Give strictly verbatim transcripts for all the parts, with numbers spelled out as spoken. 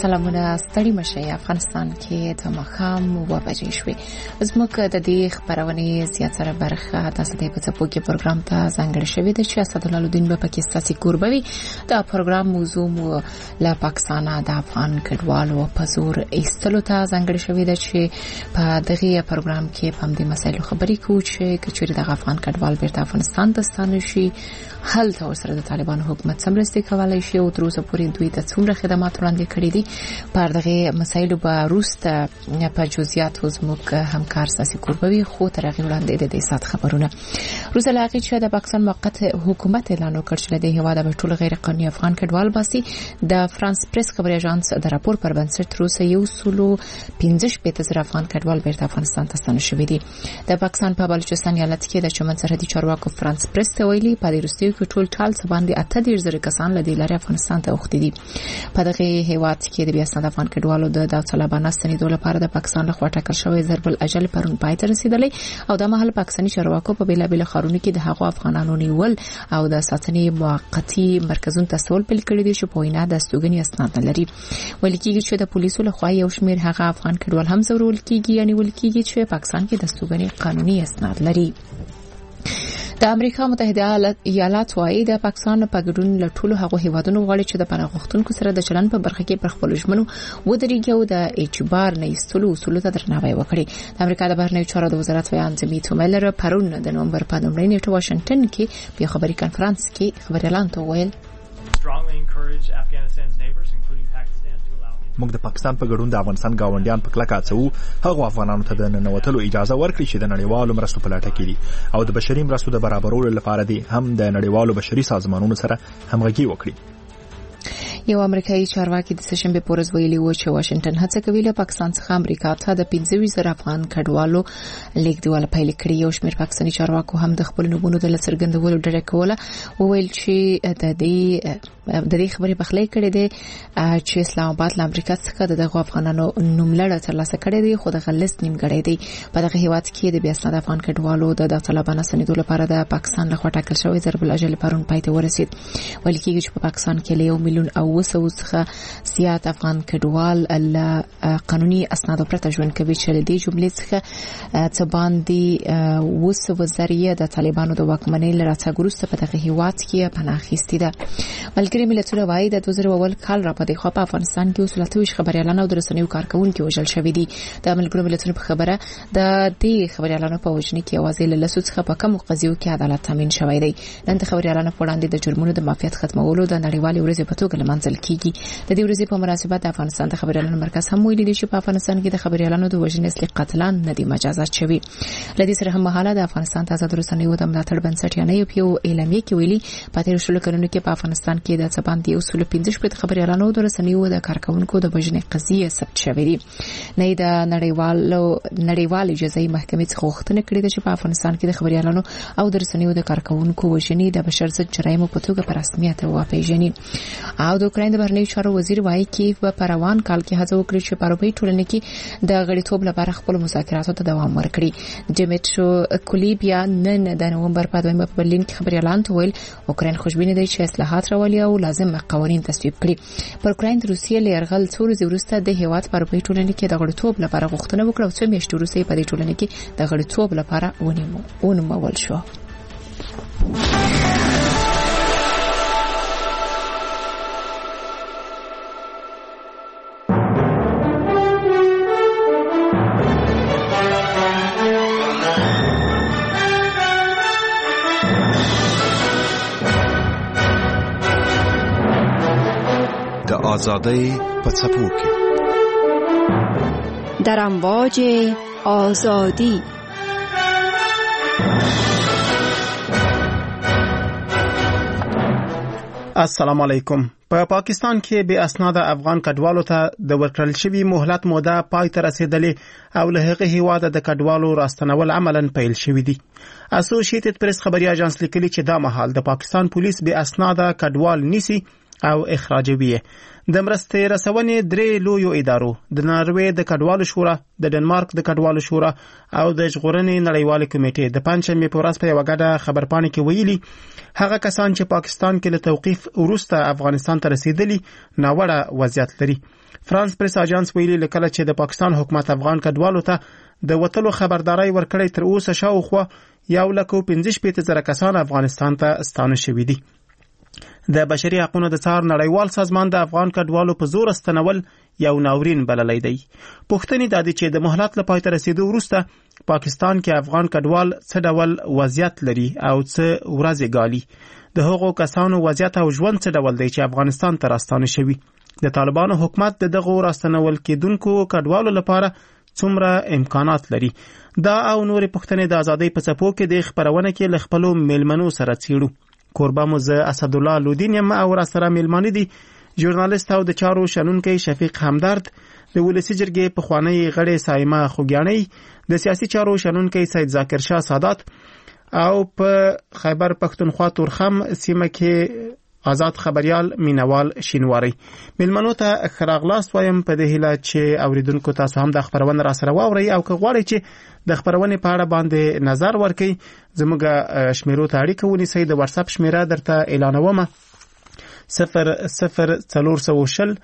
سلامونه ستړي مشي افغانستان کې د مخام و بجې شوې زموږ د دې خبرونه زیاتره برخه د سده په څپو کې پروګرام ته ځانګړی شوی د چې اسدالدین په پاکستاني کوربوي دا پروګرام موضوع مو له پاکستان د افغان کډوالو په زور ایستلو ته ځانګړی شوی د چې په دغه پروګرام کې په دې مسایلو خبرې کوو چې کچوري د افغان کډوال بیرته افغانستان ته ستانه شي حل ته ورسره د طالبان حکومت سمرستي کولای شي او تر اوسه پورې دوی ته څومره خدمات وړاندې کړي دي پر دغه مسایلو به روسته په جزئیات زموږ همکار ساسي کوربوي خو تر هغه وړاندې د دې سات خبرونه روس لاغي چې د پاکستان موقت حکومت اعلان وکړ چې د هوا د ټول غیر قانوني افغان کډوال باسي د فرانس پریس خبري اژانس د راپور پر بنسټ روس یو سلو پنځه شپږ زره افغان کډوال بیرته افغانستان ته ستنه شوي دي د پاکستان په بلوچستان ایالت کې د چمن سرحدي چارواکو فرانس پریس ته ویلي په دې وروستیو کې ټول ټال څه باندې اته دېرش زره کسان له دې لارې افغانستان ته اوښتي دي په دغه هیواد کې د بیا اسناد افغان کډوالو د داوطلبانه ستنېدو لپاره د پاکستان لخوا ټاکل شوی ضرب الاجل پرون پای ته رسیدلی او د محل پاکستاني چارواکو په بیلابیل خارونو کې د هغو افغانانو نیول او د ساتنې موقتی مرکزونو ته سول پیل کړی دي چې په وینا د استوګنې اسناد لري ولې کېږي چې د پولیسو لخوا یو شمېر هغه افغان کډوال هم زورول کېږي یعنی ولې کېږي چې پاکستان کې د استوګنې قانوني اسناد لري د امریکا متحده ایالات وايي د پاکستان په ګډون له ټولو هغو هیوادونو غواړي چې د پناه غوښتونکو سره د چلن په برخه کې پر خپل ژمنو ودرېږي او د اجبار نه ایستلو اصولو ته درناوی وکړي د امریکا د بهرنیو چارو د وزارت ویان زمیت ملر پرون د نومبر په لومړۍ نیټه واشنگټن کې په خبري کانفرنس کې خبريالان ته ویل موږ د پاکستان په ګډون د افغانستان گاونډیان په کلکه هڅو هغه افغانانو ته د ننوتلو اجازه ورکړي چې د نړیوالو مرستو په لټه کې دي او د بشري مرستو د برابرولو لپاره دي هم د نړیوالو بشري سازمانونو سره همغږي وکړي یو امریکایي چارواکي د سشنبه پورز ویلي و چې واشنگټن هڅه کوي له پاکستان څخه امریکا ته د پنځه ویشت زره افغان کډوالو لیږدول پیل کړي یو شمېر پاکستاني چارواکو هم د خپل نومونو د لڅرګندولو ډډه کوله وویل چې د دې د دې خبرې بخلې کړې دي چې اسلام آباد له امریکا څخه دغه افغانانو نوملړ ترلاسه کړی دی خو د غلست نیمګړی دی په دغه هیواد کې د بیا اسناد افغان کډوالو د داوطلبانه ستنېدو لپاره د پاکستان لخوا ټاکل شوی ضرب الاجل پرون پای ته ورسید ولې کېږي چې په پاکستان کې له یو میلیون او وسو څخه زیات افغان کډوال له قانوني اسنادو پرته ژوند کوي چې د دې جملې څخه څه باندې وسو وزریه د طالبانو د واکمنۍ لراتګ وروسته په دغه هیواد کې پناه اخیستې ده ملګري ملتونه وايي د دوه زره اول کال را پدې خو په افغانستان کې وسلاتوي خبريالان او درسنیو کارکونکو وژل شوې دي د ملګرو ملتونو په خبره د دې خبريالانو په وژنې کې اوازې له لسو څخه په کوم قضیو کې عدالت تامین شوی دی نن د خبريالانو په وړاندې د جرمونو د مافیات ختمولو د نړیوالې ورځې په توګه لمانځل کیږي د دې ورځې په مناسبت د افغانستان د خبريالانو مرکز هم ویلي دی چې په افغانستان کې د خبريالانو د وژنې اصلي قاتلان نه دي مجازات شوي لدې سره هم مهاله د افغانستان تازه درسنیو د ملاتړ بنسټ یعنی یو پیو اعلامیه کې ویلي په تیر شلو کلونو کې په افغانستان کې د څبان دی اصول پنځه شپږ خبريالانو د رسنیو د کارکونکو د وژنې قضیه ثبت شوې دي نه د نړیوالو نړیوالې جزایي محکمې څخه غوښتنه کړې ده چې په افغانستان کې د خبريالانو او د رسنیو د کارکونکو وژنې د بشر ضد جرایمو په توګه په رسمیت وپیژني او د اوکراین د بهرنیو چارو وزیر وايي کیف په روان کال کې هڅه وکړي چې په اروپایي ټولنه کې د غړیتوب لپاره خپل مذاکراتو ته دوام ورکړي ډیمیټرو کولیبیا نن د نومبر په دویمه په برلین کې خبريالان ته ویل اوکراین خوشبینه ده چې اصلاحات راولي او لازم قوانین تصویب کړي پر اوکراین د روسیې له یرغل څو ورځې وروسته د هیواد په اروپایي ټولنه کې د غړیتوب لپاره غوښتنه وکړه او څو میاشتې وروسته په دې ټولنه کې د غړیتوب لپاره ونیمو ونومول شو آزادی په څپو کې در امواج آزادی السلام علیکم په پاکستان کې به اسناد افغان کډوالو ته د ورکړل شوی مهلت موده پای ته رسیدلې او له هغه هیواده د کډوالو راستنول عملاً پیل شوی دی. اسوسییټډ پریس خبري اژانس لیکلي چې دا مهال د پاکستان پولیس به اسناد کډوال نیسي او اخراجوي. د مرستې رسونې درې لویو ادارو د ناروې د کډوالو شورا، د ډنمارک د کډوالو شورا او د ژغورنې نړیوالې کمیټې د پنځمې په ورځ په یوه ګډه خبرپاڼه کې ویلي هغه کسان چې پاکستان کې له توقیف وروسته افغانستان ته رسیدلي ناوړه وضعیت لري. فرانس پریس اجانس ویلي لکه چې د پاکستان حکومت افغان کډوالو ته د وتلو خبرداري ورکړې تر اوسه شاوخوا یو لک او پنځه شپېته زره کسان افغانستان ته ستانه شوي دي. د بشري حقوقو د څار نړیوال سازمان د افغان کډوالو په زور استنول یو ناورین بللی دی. پوښتنې دا دي چې د مهلت له پای ته رسیدو وروسته پاکستان کې افغان کډوال څه ډول وضعیت لري او څه ورځې ګالي. د هغو کسانو وضعیت او ژوند څه ډول دی چې افغانستان ته راستانه شوي. د طالبانو حکومت د دغو راستنول کېدونکو کډوالو لپاره څومره امکانات لري. دا او نورې پوښتنې د ازادۍ په څپو کې د خبرونه کې له خپلو میلمنو سره څیړو. کوربه مو زه اسدالله لودین یم او را سره میلمانه دي ژورنالیست او د چارو شنونکی شفیق همدرد، د ولسی جرګې پخوانی غړی سایمه خوګیاڼۍ، د سیاسي چارو شنونکی سید ذاکر شاه سادات او په خیبر پښتونخوا تورخم سیمه کې آزاد خبريال مینوال شینواری. میلمنو ته خراغلاست وایم په دې هیله چې اوریدونکو تاسو هم د خبرونه را سره واورئ او که غواړئ چې د خبرونې په اړه باندې نظر ورکړئ زموږ شمیرو ته اړیکه ونیسئ. د واتساپ شمیره درته اعلانوم: صفر صفر څلور سوه شل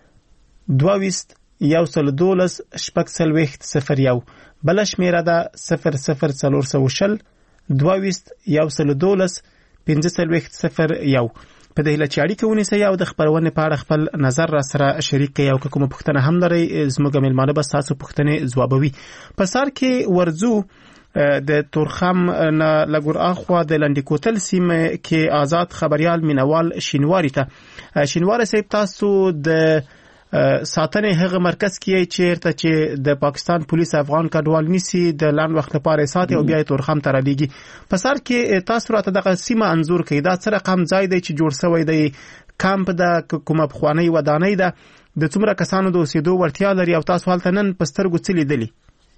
دوه ویشت یو سل دولس شپږ څلوېښت صفر یو. بله شمیره ده صفر صفر څلور سوه شل دوه ویشت یو سل دولس پنځه څلوېښت صفر یو. په دې هیله چې اړیکه ونیسئ او د خبرونې په اړه خپل نظر را سره شریک کړئ او که کومه پوښتنه هم لرئ زموږ میلمانه به ستاسو پوښتنې ځوابوي. په سر کې ورځو د تورخم نه لګور اخوا د لنډی کوتل سیمه کې آزاد خبريال مینوال شینواری ته. شینواری صاحب تاسو د ساتنې هغه مرکز کې چیرته چې د پاکستان پولیس افغان کډوال نیسي د لاند وخت لپاره ساتي او بیا تورخم ته رالیږي. په سر کې تاسو راته دغه سیمه انزور کړئ. دا څه رقم ځای دی چې جوړ شوی دی؟ کمپ ده کومه پخوانی ودانۍ ده؟ د څومره کسانو د اوسېدو وړتیا لري او تاسو هلته نن په سترګو څه لیدلي؟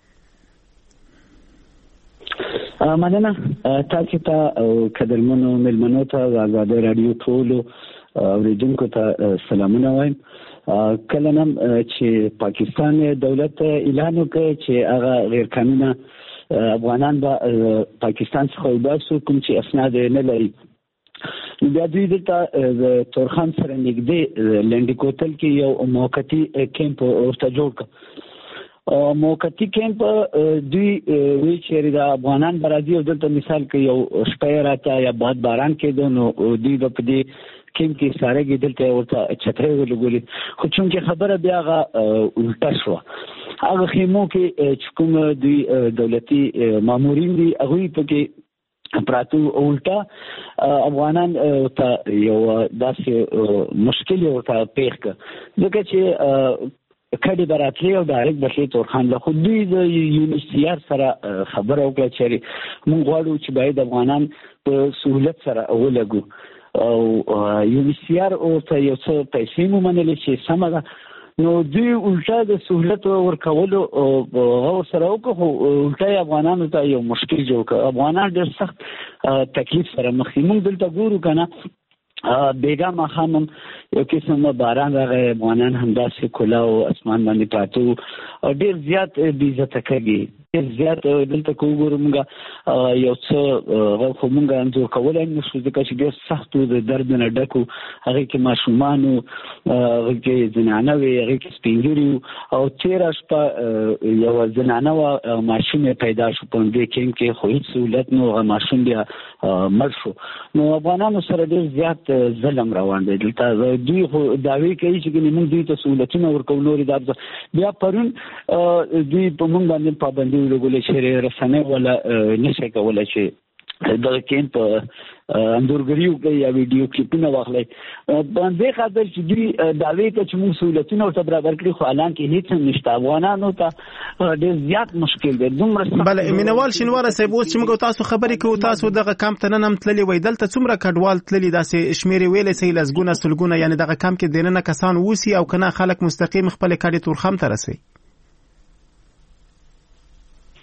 مننه تاسو ته قدرمنو میلمنو ته آزاد رادیو ټولو اوریدونکو ته سلامونه وایم. کله نن چې پاکستان دولت اعلان وکړ چې هغه غیر قانوني افغانان به پاکستان څخه وباسو کوم چې اسناد نه لري، بیا دوی دلته د تورخم سره نږدې لنډی کوتل کې یو موقتی کیمپ ورته جوړ کړ. موقتی کیمپ دوی وی چې د افغانان برادي او دلته مثال کې یو شپه راته یا باد باران کېدو نو دوی په دې کیم کې ساره کې دلته ورته چترې ولګولې، خو چونکې خبره بیا هغه الټه شوه. هغه خیمو کې چې کوم دوی دولتي مامورین دي هغوی پکې پراتو الټه افغانان ته یو داسې مشکل ورته پیښ کړ ځکه چې کډي براتلی او ډایرکټ بشي تورخان له خو دوی د یونیسیار سره خبره وکړه چې موږ غواړو چې باید افغانان په سهولت سره ولګو او یونیسیار او ته یو څه پیسې مو منلې چې سمه ده. نو دوی الټا د سهولت ورکولو او سره وکړو، الټا افغانانو ته یو مشکل جوړ کړ. افغانان ډېر سخت تکلیف سره مخ دي. موږ دلته ګورو کنه بیګا ماښام یو قسم باران راغی، افغانان همداسې کلا او اسمان باندې پاتو او ډېر زیات بې عزته کوي. ډېر زیات دلته که وګورو موږ یو څه خو موږ انځور کولی نه شو ځکه چې ډېر سخت و، د درد نه ډک و. هغې کې ماشومان و، هغې کې زنانه وې، هغې کې سپین ږیري و او تېره شپه یوه زنانه وه ماشوم یې پیدا شو په همدې کیمپ کې، خو هېڅ سهولت نه و، هغه ماشوم بیا مړ شو. نو افغانانو سره ډېر زیات ظلم روان دی دلته. دوی خو دعوې کوي چې ګنې موږ دوی ته سهولتونه ورکوو نورې دا. بیا پرون دوی په موږ باندې پابندي ولګولې چې رسنۍ ولا نشي کولی چې دغه کیمپ انځورګري وکړي یا ویډیو کلیپونه واخلي. باندې خاطر چې دوی دعوې کوي چې موږ سهولتونه ورته برابر کړي، خو الان کې هېڅ هم نشته. افغانانو ته ډېر زیات مشکل دی. دومره بله مینوال شینواره صاحب، اوس چې موږ تاسو خبرې کوو، تاسو دغه کمپ ته نن هم تللي وئ، دلته څومره کډوال تللي؟ داسې شمېرې ویلی سئ لسګونه سلګونه، یعنې دغه کمپ کې دننه کسان اوسي او که نه خلک مستقیم خپلې کډې تورخم ته رسوي؟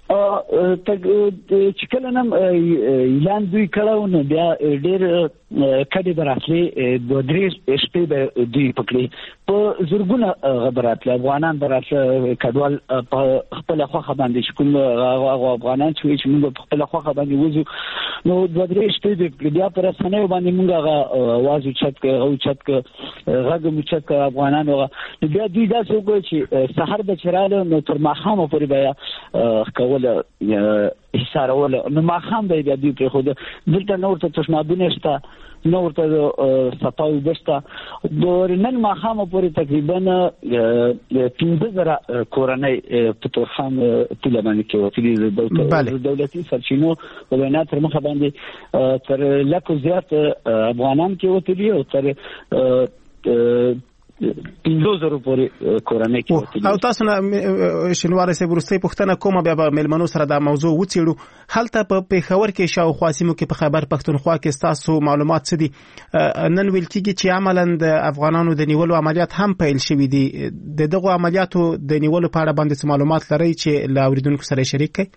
چې کله نن اعلان دوی کړو نو بیا ډېر کډې براتلې د درې شپې به دوی پکړي په زورګونه غبراتله افغانان براتله کډوال په خپل خوخه باندې چې کوم افغانان چې موږ په خپل خوخه باندې وځو نو د درې شپې بیا پر اسنه باندې موږ هغه आवाज اوچت او اوچت غږ اوچت افغانان بیا دوی دا څه وکړي چې سحر به چراله نو تر ماښام پورې بیا ولا حصار ولا نو ما خام دی بیا دوی په خود دلته نور ته تشنابونه شته نور ته صفاوي بسته د نن ما خام پورې تقریبا پنځه زره کورنۍ په تورخم په لمن کې وتلي د دولتي سرچینو په وینا تر مخه باندې تر لکه زیات افغانان کې وتلي او تر پنځه زره پورې کورنۍ کې او تاسو نه شنواره سه ورستي پښتنه کومه بیا ملمنو سره دا موضوع وڅېړو هلته په پیښور کې شاوخوا سیمو کې په خبر پښتونخوا کې تاسو معلومات څه دي نن ویل کېږي چې عملاً د افغانانو د نیولو عملیات هم پیل شوي دي د دغه عملیاتو د نیولو په اړه باندې معلومات لري چې له اوریدونکو سره شریک کړئ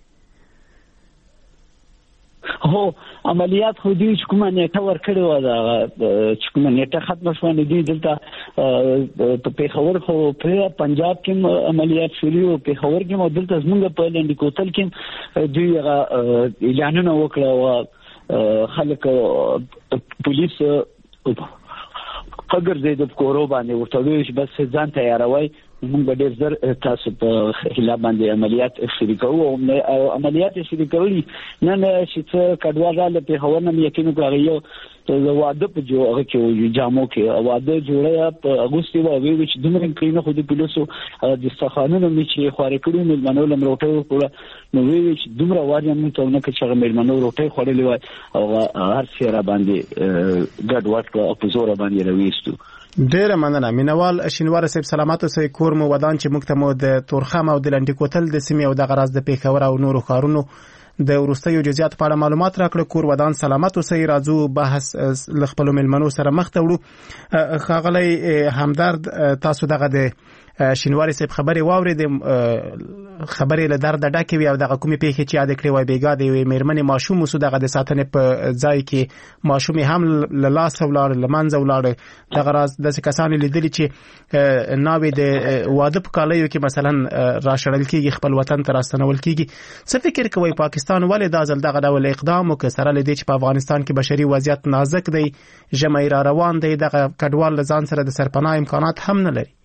هو عملیات خو دې چې کومه نیټه ورکړې و دا چې کومه نیټه ختمه شوه نو دې دلته په پیښور خو په پنجاب کې عملیات شروع او پیښور کې مو دلته زموږ په لنډی کوتل کې دوی هغه اعلانونه وکړه او خلک پولیس قدر زید په کورو باندې ورته ویل چې بس ځان تیاروي موږ به ډېر زر تاسو په خلاف باندې عملیات شروع کوو او عملیات شروع کوي نن چې څه کډوال را لپاره هونه مې یقین کوي ته واده په جو هغه کې جامو کې واده جوړه په اگست و وی چې دومره کینه خو د پولیسو د استخانونو مې چې خوري کړو نو منو لم روټه کړو نو وی چې دومره واري موږ ته نه چې مې منو روټه خورلې و او هر څه را باندې ګډ وټ او په زور باندې رويستو ډیره مننه مینوال شینوار صاحب سلامات اوسئ کور مو ودان چې موږ ته مو د تورخم او د لنډی کوتل د سیمې او د غراز د پیښور او نورو ښارونو د ورستیو جزئیات په اړه معلومات راکړه کور ودان سلامات اوسئ راځو بحث ل خپل ملمنو سره مخ ته وړو خاغلی همدرد تاسو دغه د شینواری صاحب خبري واورید خبري له درد ډکه وی او دغه کومې پیښې چې یاد کړې وای بیګا دی وی مېرمنې ماشوم وسو دغه د ساتنې په ځای کې ماشوم هم له لاس ولاړ لمنځ ولاړ دغه راز د کسان لیدل چې ناوې د واده په کالیو کې مثلا راشړل کېږي خپل وطن ته راستنول کېږي څه فکر کوي پاکستان ولې دا ځل دغه ډول اقدام وکړ سره لدی چې په افغانستان کې بشري وضعیت نازک دی جمعي را روان دی دغه کډوال لزان سره د سرپناه امکانات هم نه لري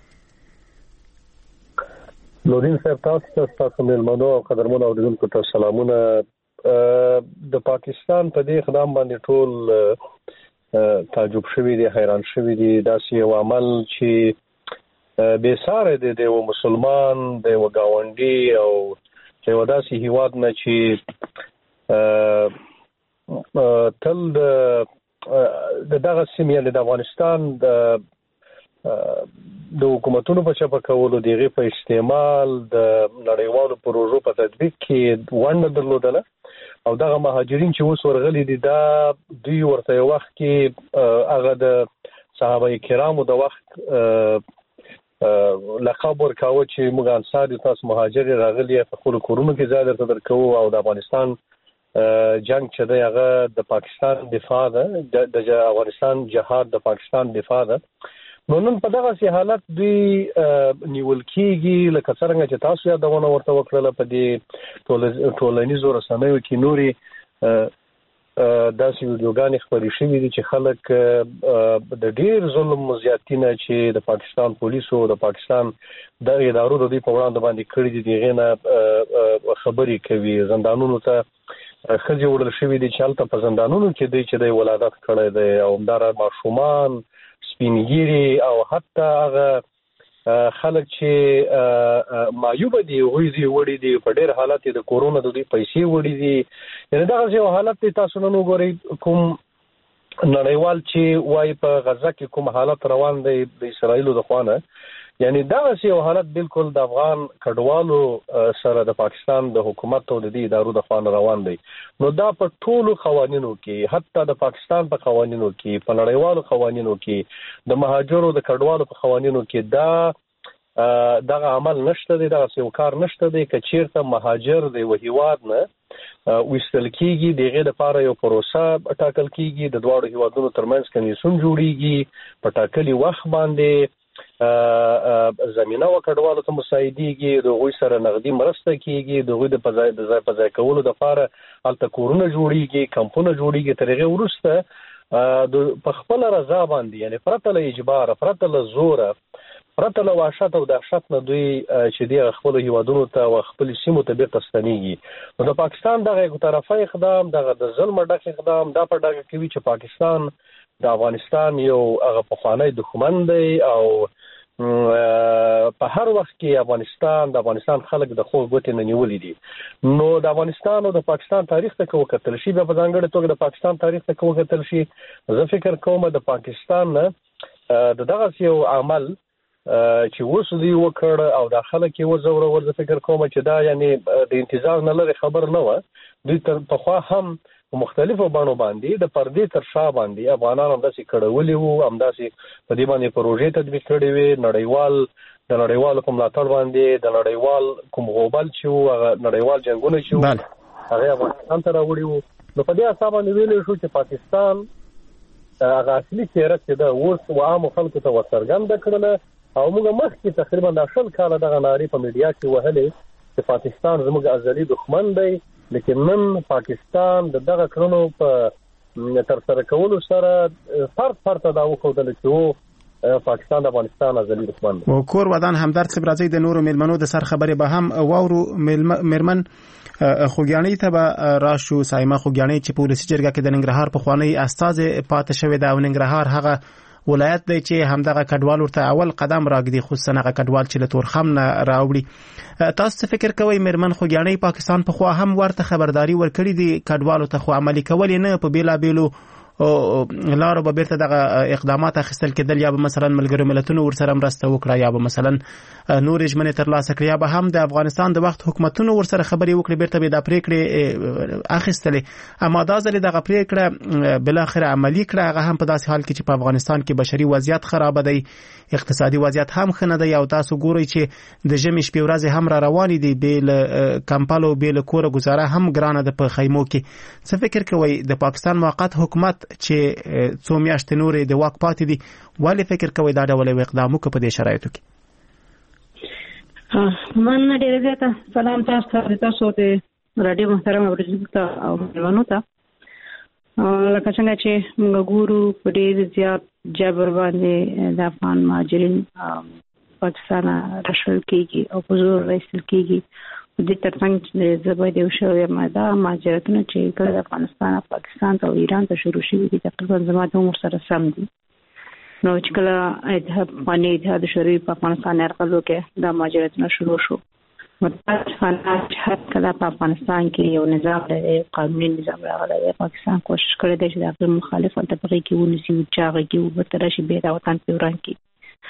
نورین صاحب تاسو تاسو ملمنو او قدرمنو اوریدونکو ته سلامونه د پاکستان په دې اقدام باندې ټول تعجب شوی دي حیران شوی دي دا سی یو عمل چې به ساره دي د مسلمان د وګاونډي او چې وداسي هیواد نه چې تل د دغه سیمې د افغانستان د د حکومتونو په چپه کولو دیغه په استعمال د نړیوالو پروژو په تطبیق کې ونډه درلودله او دغه مهاجرین چې اوس ورغلي دي دا دوی ورته وخت کې هغه د صحابه کرامو د وخت لقب ورکاوه چې موږ انصار تاسو مهاجر راغلي په خپل کورونو کې ځای درته درکو او د افغانستان جنگ چې دی هغه د پاکستان دفاع ده د افغانستان جهاد د پاکستان دفاع ده نو نن په دغه سي حالت دوی نیول کېږي لکه څنګه چې تاسو یادونه ورته وکړه په دې ټولنیزو رسنیو کې نوري داسې ویډیوګانې خپرې شوې دي چې خلک د ډیر ظلم زیاتینه چې د پاکستان پولیسو د پاکستان د ادارو د دوی په وړاندې باندې کړې دي دغه نه خبرې کوي زندانونو ته خځې وړل شوې دي چې هلته په زندانونو کې دی چې د ولادت کړی دی او همدارا ماشومان سپینګيري او حتی هغه خلک چې معیوب دي غوږی وړي دي په ډېر حالت د کورونا د دوی پیسې وړي دي یعنی دا یو حالت تاسو نن وګورئ کوم نړیوال چې وای په غزا کې کوم حالت روان دی د اسرایل د خوانه یعنی دا یو حالت بالکل د افغان کډوالو سره د پاکستان د حکومت او د دې ادارو د خوانه روان دی نو دا په ټولو قوانینو کې حتی د پاکستان په قوانینو کې په نړیوالو قوانینو کې د مهاجرو د کډوالو په قوانینو کې دا دغه عمل نشته دی، دغه یو کار نشته دی. که چیرته مهاجر دی و هیواد نه وستل کیږي دغه لپاره یو پروسه ټاکل کیږي، د دواړو هیوادونو ترمنځ کمیسیون جوړیږي، په ټاکلي وخت باندې زمينه وکړوالو ته مساعدېږي، دغه سره نقدي مرسته کیږي، دغه د پځای د ځای پځای کولو لپاره الته کورونه جوړیږي، کمپونه جوړیږي. ترغه ورسته د په خپل رضا باندې، یعنی پرته له اجبار، پرته له زور، پرته له وحشت او دهشت نه دوی چې د خپل هیوادونو ته او خپل سیمو ته بیرته ستنېږي. نو د پاکستان دغه یو طرفه اقدام، دغه د ظلم ډک اقدام دا په ډاګه کوي چې پاکستان د افغانستان یو هغه پخوانی دښمن دی او په هر وخت کې افغانستان د افغانستان خلک د خو ګوتې نه نیولې دي. نو د افغانستان او د پاکستان تاریخ ته کو کتل شي، په ځانګړي توګه د پاکستان تاریخ ته کو کتل شي، زه فکر کوم د پاکستان نه د دغه یو عمل چې اوس دی وکړ او د خلک یې وزور ور فکر کوم چې دا یعنی د انتظار نه لري خبر نه و. دوی تر پخوا هم مختلفو بڼو باندې د پردې تر شا باندې افغانان هم داسې کړولي وو، هم داسې په دې باندې پروژې تطبیق کړې وې. نړیوال د نړیوالو په ملاتړ باندې د نړیوال کوم غوبل چې وو، هغه نړیوال جنګونه چې وو هغه افغانستان ته راوړي وو. نو په دې اساس باندې ویل شو چې پاکستان هغه اصلي چهره چې دا اوس و عام خلکو ته ورڅرګنده کړله او موږ مخکې تقریبا د شل کاله دغه ناری په میډیا کې وهلې چې پاکستان زموږ ازلي دښمن دی، لیکن نن پاکستان د دغه کړنو په تر سره کولو سره فرق فرق دا وکړل چې وو پاکستان د افغانستان ازلي دښمن دی. او کور ودان همدرد صاحب راځي د نورو میلمنو د سر خبرې به هم واورو. میرمن خوګیانی ته به راشو. سایمه خوګیانی چې په ولسی جرګه کې د ننګرهار په خوانی استاد پاتې شوی دا او ننګرهار هغه ولایت دی چې همدغه کډوال ورته اول قدم راګدي، خصوصا هغه کډوال چې له تورخم نه راوړي. تاسو څه فکر کوئ میرمن خوګیانی؟ پاکستان په خوا هم ورته خبرداري ورکړي دي کډوالو ته، خو عملي کول نه په بیلا بیلو لارو به بیرته دغه اقدامات اخیستل کېدل، یا به مثلا ملګرو ملتونو ورسره مرسته وکړه، یا به مثلا نور ژمنې ترلاسه کړي، یا به هم د افغانستان د وخت حکومتونو ورسره خبرې وکړي، بیرته به د پریکړې اخیستلې. اما دا ځلې دغه پریکړه بل اخر عملی کړه، هغه هم په داسې حال کې چې په افغانستان کې بشري وضعیت خراب دی، اقتصادي وضعیت هم ښه نه دی، او تاسو ګورئ چې د ژمي شپې ورځې هم را روانې دي، بیل کمپالو بیل کوره گزاره هم ګرانه ده په خیمو کې. څه فکر کوئ د پاکستان موقت حکومت چې څو میاشتې نورې د واک پاتې دي، ولې فکر کوئ دا ډول اقدام وکړي په دې شرایطو کې؟ من ډېره زیاته سلام تاسو ته، تاسو ته راډیو محترم اورېدونکو ته او مېلمنو ته. لکه څنګه چې موږ ګورو په ډېر زیات جبر باندې د افغان مهاجرین پاکستان راشل کېږي او په زور رایستل کېږي. د ترڅنګ زه باید یو شی وایم، دا مهاجرتونه چې کله د افغانستان او پاکستان او ایران ته شروع شوي دي تقریبا زما د عمر سره سم دي. نو چې کله اتحاد افغاني اتحاد شوروي په افغانستان یرغل وکړ، دا مهاجرتونه شروع شو. متاسفانه چې هر کله په افغانستان کې یو نظام لري، قانوني نظام راغلی دی، پاکستان کوشش کړی دی چې د هغه مخالف طبقې کې ونیسي او چې هغه کې وبته راشي بیا د وطن په وران کې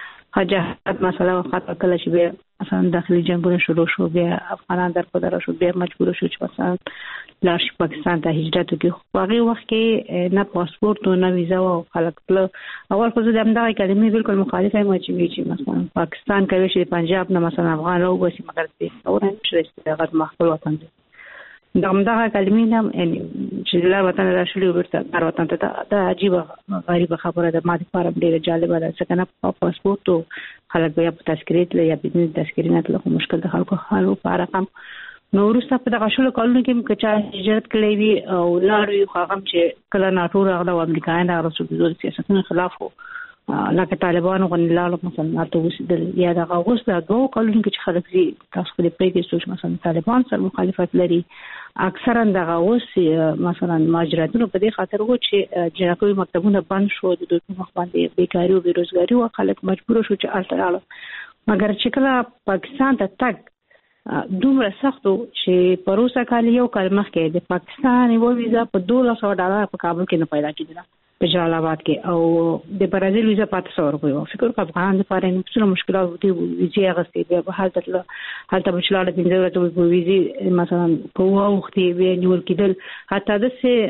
حاجت مسله خاطر کله چې بیا مثلا داخلي جنگونه شروع شو، بیا افغانان در په در شو، بیا مجبور شو چې مثلا لاړ شي پاکستان ته هجرت وکړي. خو هغه وخت کې نه پاسپورت او نه ویزا او خلک له اول خو د همدغه کلمې بالکل مخالفه ما چې مثلا پاکستان کوي چې پنجاب نه مثلا افغان او بس مګر دې او نه شي هغه مخفل وطن دی. دا همدغه کلمې هم چې لا وطن راشلي ورته تر وطن ته دا عجیب غریب خبره ده. ما د فارم ډیره جالبه ده ځکه نه پاسپورت او خلک بیا په تذکرې له یا بزنس تذکرې نه تل خو مشکل د خلکو حالو په رقم. نو وروسته په دغه شلو کلونو کې که چا هجرت کړی وي او لاړ وي، خو هغه هم چې کله ناټو راغله او امریکایان راغله د سیاستونو خلاف وو، لکه طالبانو غونډې لاړل مثلا هلته اوسېدل، یا دغه اوس د دوو کلونو کې چې خلک ځي تاسو خو دې پرېږدئ څوک مثلا طالبان سره مخالفت لري، اکثرا دغه اوس مثلا مهاجرتونه په دې خاطر وو چې جنکوي مکتبونه بند شو، د دوی په مخ باندې بیکاري او بېروزګاري وه، خلک مجبور شو چې هلته لاړل. مګر چې کله پاکستان ته تګ دومره سختو چې پروسه کال یو کال مخکې د پاکستان یو ویزا په دولس سوه ډالر په کابل کې نه پیدا کېدله په جلال آباد کې، او د برازیل ویزا پاته سوه روپۍ وه. فکر وکړه افغانان دپاره یې څومره مشکلات دي، ویزې اخیستې، بیا به هلته تله، هلته به چې لاړه پنځه ورځې به ویزې مثلا په اوه اوښتې بیا نیول کېدل. حتی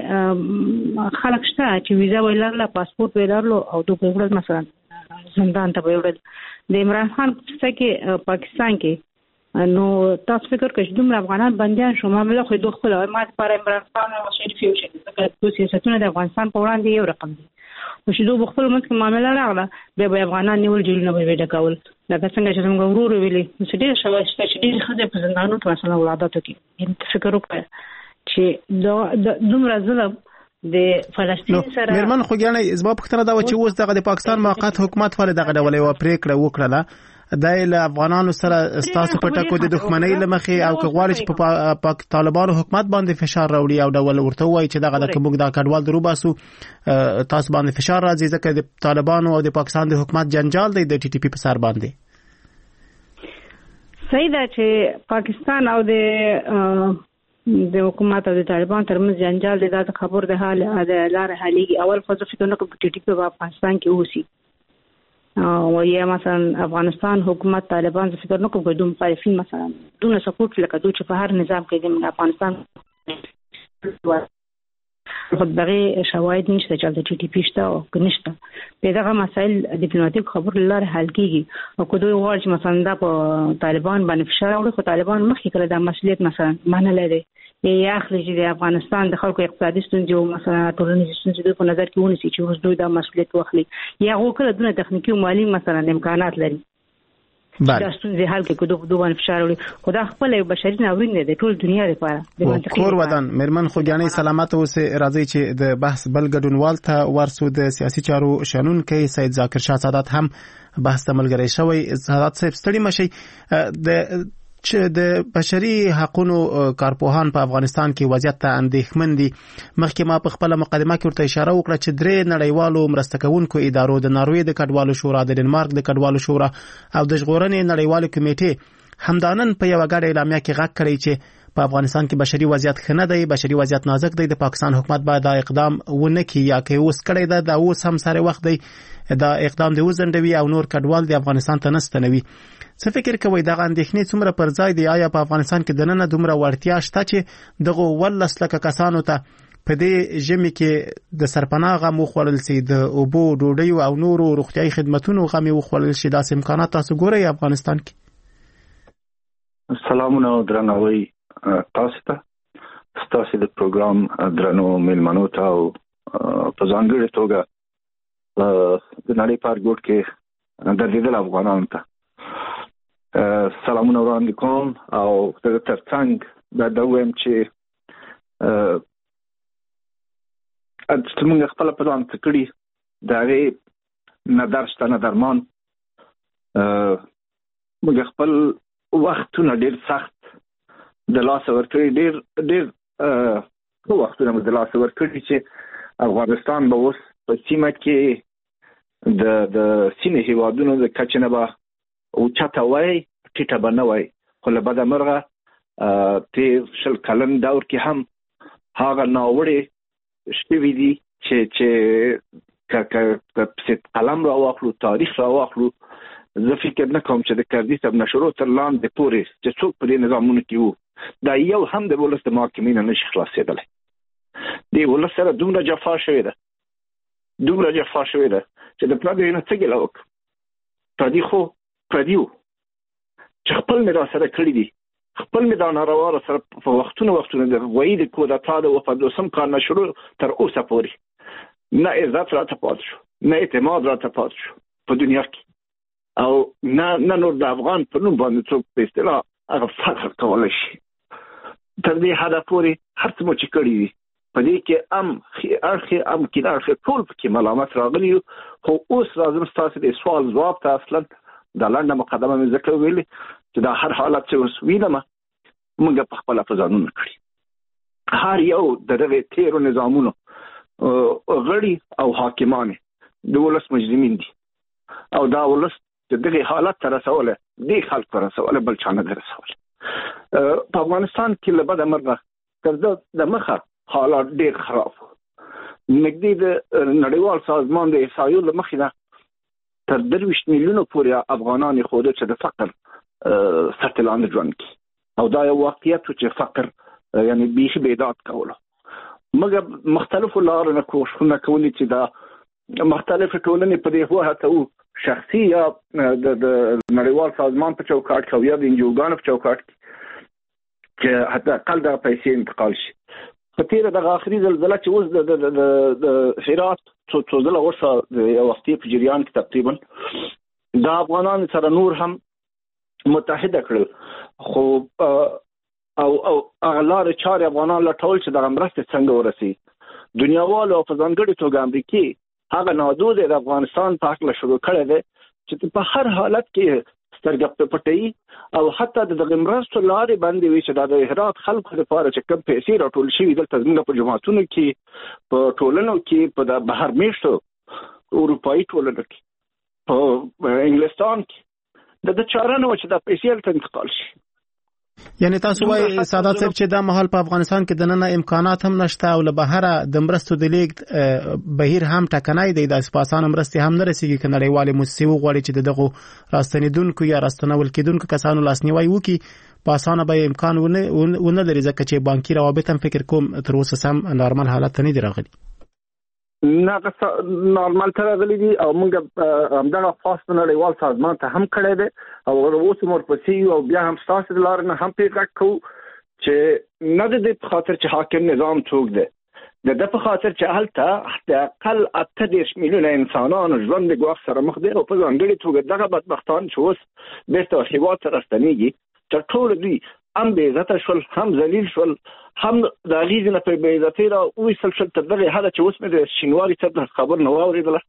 داسې خلک شته چې ویزا به یې لرله، پاسپورټ به یې لرلو او دوی به یې وړل مثلا زندان ته به یې وړل. د عمران خان څخه پاکستان کې نو تاسو فکر کوئ چې دومره افغانان بنديان شو معاملې خو دوه خپل ما پر عمران خان او شریف یو شي د سیاستونو د افغانستان په وړاندې یو رقم دي او چې دوه خپل منځ کې معاملې راغله به افغانان نیول جوړونه به ډکول لکه څنګه چې موږ ورور ویلي چې ډېر شوه چې ډېر خدای په زندانونو کې مثلا ولادت کوي ان فکر وکړه چې دومره ظلم د فلسطین سره مرمن خو ګڼي زما پختنه دا چې اوس دغه د پاکستان موقت حکومت ولې دغه ډول یو پریکړه وکړه د افغانانو سره ستاسو په ټکو د دښمنۍ لمخې او کغواړي چې په پاک طالبانو حکومت باندې فشار راوړي او ډول ورته وایي چې دغه د کومګ د کډوال دروباسو تاسو باندې فشار راځي ځکه د طالبانو او د پاکستان د حکومت جنجال دی د ټي ټي پی په سر باندې صحیح ده چې پاکستان او د د حکومت او د طالبان ترمنځ جنجال دی دا خبر د حال د لار حالي اول خو فکر نه کوم ټي ټي پی په افغانستان کې اوسي او یا مثلا افغانستان حکومت طالبان څه فکر نه کوي دوم مخالفین مثلا دونه سپورټ لکه دوی چې په هر نظام کې د افغانستان خو دغه شواهد نشته چې د ټي ټي پی شته او نشته په دغه مسایل ډیپلوماټیک خبر لاره حل کیږي او کو دوی غواړي چې مثلا د طالبان باندې فشار راوړي خو طالبان مخکې کړه د مسؤلیت مثلا منل لري یا اخلي چې د افغانستان د خلکو اقتصادي ستونزې او مثلا ټولنیزې ستونزې په نظر کې ونیسي چې اوس دوی د مسؤلیت واخلي یا غوښتل دونه تخنیکی او مالی مثلا امکانات لري دا ستونزې حل کې کوم دوه فشار وړي خو دا خپل یو بشري ناورین دی د ټول دنیا لپاره د منطقي کور ودان مرمن خو ګانې سلامت اوسه راځي چې د بحث بل ګډونوال ته ورسو د سیاسي چارو شنن کې سید ذاکر شاه سادات هم بحث تملګری شوی سادات صاحب ستړي مشي د چې د بشري حقوقو کارپوهان په افغانستان کې وضعیت ته اندېښمن دي مخکې ما په خپل مقدمه کې ورته اشاره وکړه چې درې نړیوالو مرسته کوونکو ادارو د ناروې د کډوالو شورا د ډنمارک د کډوالو شورا او د ژغورنې نړیوالې کمیټې همدانن په یو غاډه اعلامیه کې غږ کړی چې په افغانستان کې بشري وضعیت ښه نه دی بشري وضعیت نازک دی د پاکستان حکومت باید دا اقدام ونه کړي یا که اوس کړی دا د اوس هم سره وخت دی دا اقدام دی وزندوي او نور کډوال د افغانستان ته نستنوي څه فکر کوئ دغه اندېښنې څومره پر ځای دی آیا په افغانستان کې د نن دومره وړتیا شته چې دغه ولس لکه کسانو ته په دې ژمي کې د سرپناه غم وخوړل سي د اوبو ډوډۍ او نورو روغتيایي خدماتونو غم وخوړل شي داسې امکانات تاسو ګورئ افغانستان کې سلامونه او درناوی تاسو ته تاسو د پروګرام درنو ملمنو ته او په ځانګړي توګه د نړۍ په ګډ کې د دې افغانانو ته سلامونه وړاندې کوم او د ترڅنګ دا دویم چې ا څنګه خپل پلان تکړی دا وی نه درشته نه درمان موږ خپل وختونه ډیر سخت د لاس ورکړي ډیر ډیر په وختونه موږ د لاس ورکړي چې افغانستان به اوس په سیمه کې د د سینې هیوادونو د کچنه به او چاته وای ټیټه بنوي خو له بده مرغه ته شل کلن دور کې هم هغه ناوړي شپې دي چې چې ک ک قلم را واخلو تاریخ را واخلو زه فکر نه کوم چې د کردي سب نشرو تر لاندې پورې چې څوک په دې نظامونو کې وو دا یو هم د ولس د محاکمې نه نشي خلاصېدلی دی ولس سره دومره جفا شوې ده دومره جفا شوې ده چې د پردي نه څه ګلو پردي خو پردیو چې خپل مې را سره کړی دي خپل مې دا ناروا سره په وختونو وختونو د وایي د کو د تا د وفادوسم کار نشرو تر اوسه پورې نه عزت را ته پات شو نه اعتماد را ته پات شو په دنیا کې او نه نه نور د افغان په نوم باندې څوک په اصطلاح هغه فخر کولای شي تر دې حد پورې هر څه مو چې کړی دي په دې کې ام خي اخي ام کې اخر ټول په ملامت راغلی خو اوس راځم تاسو د سوال جواب ته اصلا د لاندې مقدمه مې ذکر ویلي چې دا هر حالت چې اوس وینم موږ په خپل افزانونه کړی هر یو د دغه تیرو نظامونو غړي او حاکمان د ولس مجرمین دي او دا ولس د دغه حالت تر رسوله دی خلک تر رسوله بل چانه رسوله په افغانستان کې له بده مرغه تر د مخه حالات ډیر خراب نګدي د نړیوال سازمان د احصایو له مخې تر درویش میلیونو پورې افغانان خوده چې د فقر سطح لاندې ژوند کوي او دا یو واقعیت چې فقر یعنی بیخي بیداد کوله موږ مختلفو لارو نه کوښښونه کولې چې دا مختلف ټولنې په دې وخت او شخصي یا د نړیوال سازمان په چوکاټ کې او یا د انجوګانو په چوکاټ کې چې حتی اقل د پیسې انتقال شي. په تیره دغه آخري زلزله چې اوس د د هرات څو ځله ورسه د یو وختي په جریان کې تقریبا د افغانانو سره نور هم متحده کړل، خو او او اغلار چارې افغانان لټول چې دغه مرستې څنګه ورسي. دنیاوالو او په ځانګړې توګه امریکې هغه نادود د افغانستان په حق له شروع کړی دی چې په هر حالت کې سترګې پټوي او حتی د دغه مرستو لارې باندې وي چې د هرات خلکو لپاره چې کوم پیسې راټول شوي دلته زموږ په جماعتونو کې په ټولنو کې په د بهر میشتو اروپایي ټولنو کې په انګلستان کې د چاره نه و چې د پیسې هلته انتقال شي. یعنی تاسو وایي سادات صاحب چې دا مهال په افغانستان کې د نن امکانات هم نشته او له بهره د مرستو د لیږد بهیر هم ټکنی دی، د اسپاسان مرستې هم نه رسیږي که نړیوالې موسسې وغواړي چې دغه راستنیدونکو یا راستنول کېدونکو کسانو لاسنیوی وکړي په اسانه به امکان ونه لري ځکه چې بانکي روابط هم فکر کوم تر اوسه سم نارمل حالت ته نه دي راغلي. نه نارمل ته راغلي دي او موږ همدغه فاس نړیوال سازمان ته هم کړی دی او اوس هم ورپسې یو او بیا هم ستاسو د لارې نه هم پرې غږ کوو چې نه د دې په خاطر چې حاکم نظام څوک دی، د ده په خاطر چې هلته د اقل اته دېرش میلیونه انسانانو ژوند د ګواښ سره مخ دی او په ځانګړې توګه دغه بدبختان چې اوس بېرته هېواد ته راستنېږي تر ټولو دوی هم بې عزته شول، هم ذلیل شول، هم د هغې نه په بې عزتۍ را وویستل شول تر دغې حده چې اوس مې د شینواري صاحب د خبر نه واورېدله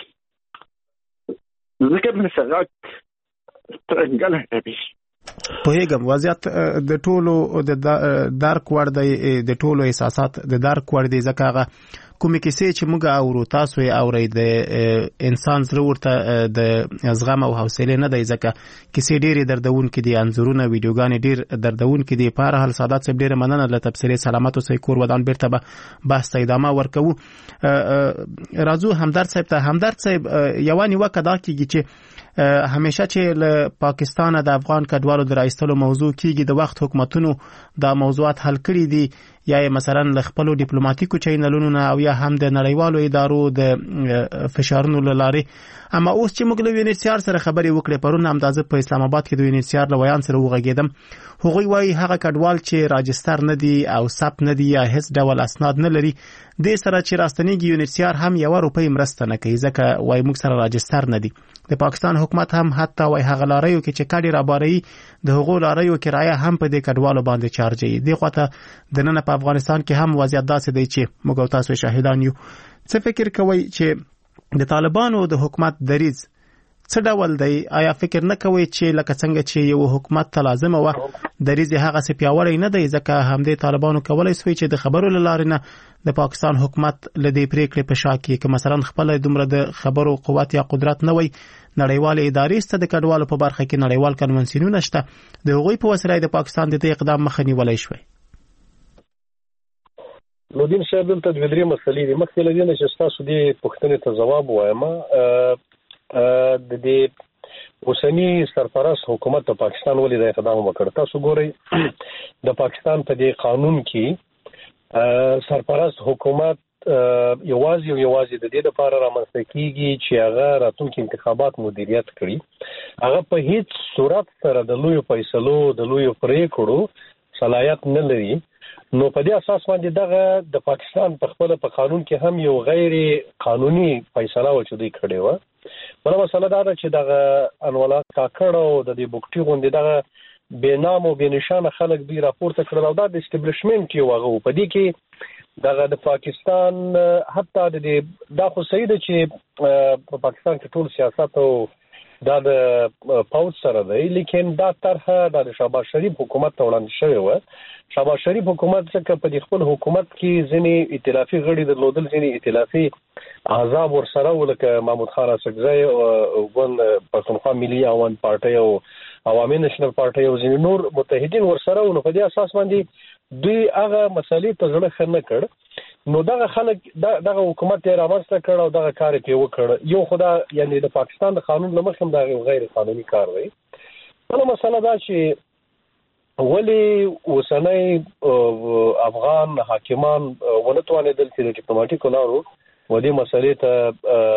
ځکه مې څه غږ ترنګلی دی. پوهېږم وضعیت د ټولو د درک وړ دی، د ټولو احساسات د درک وړ دی ځکه هغه کومې کیسې چې موږ اورو تاسو یې اورئ د انسان زړه ورته د زغم او حوصلې نه دی ځکه کیسې ډېرې دردونکې دي، انځورونه ویډیوګانې ډېر دردونکې دي. په هر حال سادات صاحب ډېره مننه له تبصرې سلامت اوسئ، کور ودان بیرته به بحث ته ادامه ورکوو. راځو همدرد صاحب ته. همدرد صاحب یوه نیوکه دا کېږي چې همیشه چې له پاکستانه د افغان کډوالو د راایستلو موضوع کېږي د وخت حکومتونو دا موضوعات حل کړي دي، یا مثلا له خپلو ډیپلوماټیکو چینلونو نه او یا هم د نړیوالو ادارو د فشارونو له لارې. اما اوس چې موږ له یو ان ایچ سی آر سره خبرې وکړې، پرون همدازه په اسلام آباد کې د یو ان ایچ سی آر له ویان سره وغږېدم، هغوی وایي هغه کډوال چې راجستر نه دي او ثبت نه دي یا هیڅ ډول اسناد نه لري دې سره چې راستنېږي یو ان ایچ سی آر هم یوه روپۍ مرسته نه کوي ځکه وایي موږ سره راجستر نه دي. د پاکستان حکومت هم حتی وایي هغه لاریو کې چې کډې راباروي د هغو لاریو کرایه هم په دې کډوالو باندې چارجوي. دې خواته دننه په افغانستان کې هم وضعیت داسې دی چې موږ او تاسو شاهدان یو. څه فکر کوئ چې د طالبانو د حکومت دریځ څه ډول دی؟ آیا فکر نه کوئ چې لکه څنګه چې یو حکومت ته لازمه وه دریځ یې هغسې پیاوړی نه دی ځکه همدې طالبانو کولی سوی چې د خبرو له لارې نه د پاکستان حکومت له دې پرېکړې په شا کې که مثلا خپله دومره د خبرو قوت یا قدرت نه وی، نړیوالې ادارې شته د کډوالو په برخه کې، نړیوال کنونسیونونه شته، د هغوی په وسیله د پاکستان د دې اقدام مخه نیولی شوی؟ نو دین صاحب دلته دوه درې مسلې دي. مخکې له دې نه چې ستاسو دې پوښتنې ته ځواب وایم، د دې اوسني سرپرست حکومت د پاکستان ولې د اقدام وکړ. تاسو ګورئ د پاکستان په دې قانون کې سرپرست حکومت یوازې او یوازې د دې لپاره رامنځته کیږي چې هغه راتلونکي انتخابات مدیریت کړي، هغه په هیڅ صورت سره د لویو فیصلو د لویو پریکړو صلاحیت نه لري. نو په دې اساس باندې دغه د پاکستان په خپل په قانون کې هم یو غیر قانوني فیصله و چې دوی کړې و. بل مسله دا ده چې دغه انولا کاکړ او د دې بوکټي غونډې دغه بې نام او بې نشانه خلک دوی راپورته کړل او دا د اسټابلیشمنټ یو هغه په دې کې دغه د پاکستان حتی د دې دا خو صحیح ده چې په پاکستان کې ټول سیاست او دا د پاوز سره دی، لیکن دا طرحه د شهباز شریف حکومت ته وړاندې شوې وه. شهباز شریف حکومت ځکه په دې خپل حکومت کې ځینې ائتلافي غړي درلودل، ځینې ائتلافي احزاب ورسره و لکه محمود خان اسدزی او ګوند پښتونخوا ملي عوام پارټۍ او عوامي نېشنل پارټۍ او ځینې نور متحدین ورسره و. نو په دې اساس باندې دوی هغه مسلې ته زړه ښه نه کړ. نو دغه خلک دغه حکومت یې رامنځته کړ او دغه کار یې پرې وکړ. یو خو دا یعنې د پاکستان د قانون له مخې هم دا یو غیر قانوني کار دی. بله مسله دا چې ولې اوسنی افغان حاکمان ونه توانېدل چې د ډیپلوماټیکو لارو و دې مسلې ته یو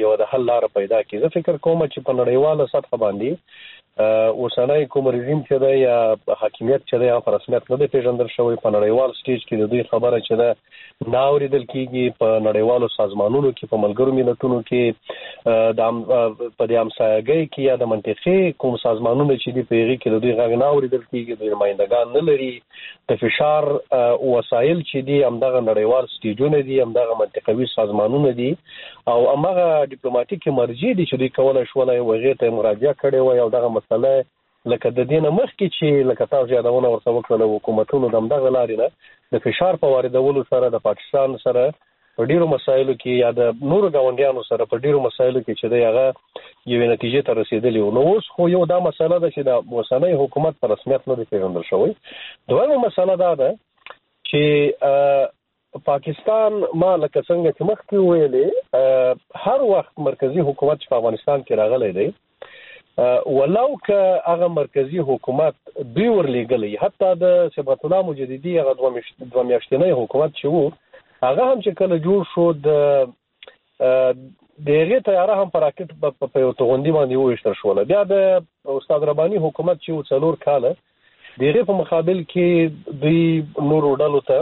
یو د حل لار پیدا کړي. زه فکر کوم چې په نړیواله سطح باندې اوسنۍ کوم رژیم چې دی یا حاکمیت چې دی په رسمیت نه دی پیژندل شوی. په نړیوال سټیج کې د دوی خبره چې ده نه اورېدل کېږي. په نړیوالو سازمانونو کې په ملګرو ملتونو کې د په دې همسایګۍ کې یا د منطقې کوم سازمانونه چې دي په هغې کې د دوی غږ نه اورېدل کېږي. دوی نمایندګان نه لري. د فشار وسایل چې دي همدغه نړیوال سټیجونه دي، همدغه منطقوي سازمانونه دي او همغه ډیپلوماټیکې مرجع دي چې دوی کولی شولی هغې ته مراجعه کړې وای او دغه مسله لکه د دې نه مخکې چې لکه تاسو یادونه ورته وکړله حکومتونو د همدغه لارې نه د فشار په واردولو سره د پاکستان سره په ډیرو مسایلو کې یا د نورو ګاونډیانو سره په ډیرو مسایلو کې چې دی هغه یوې نتیجې ته رسېدلی وو. نو اوس خو یو دا مسله ده چې د اوسنی حکومت په رسمیت نه دی پیژندل شوی. دویمه مسله دا ده چې پاکستان ما لکه څنګه چې مخکې ویلې هر وخت مرکزی حکومت په افغانستان کې راغلی دی ولو که هغه مرکزی حکومت دوی ورلېږلی، حتی د صبغت الله مجددي هغه دوه میاشتنی حکومت چې وو هغه هم چې کله جوړ شو د د هغې طیاره هم په راکټ په یو توغندي باندې وویشتل شوله. بیا د استاد رباني حکومت چې و څلور کاله د هغې په مقابل کې دوی نورو ډلو ته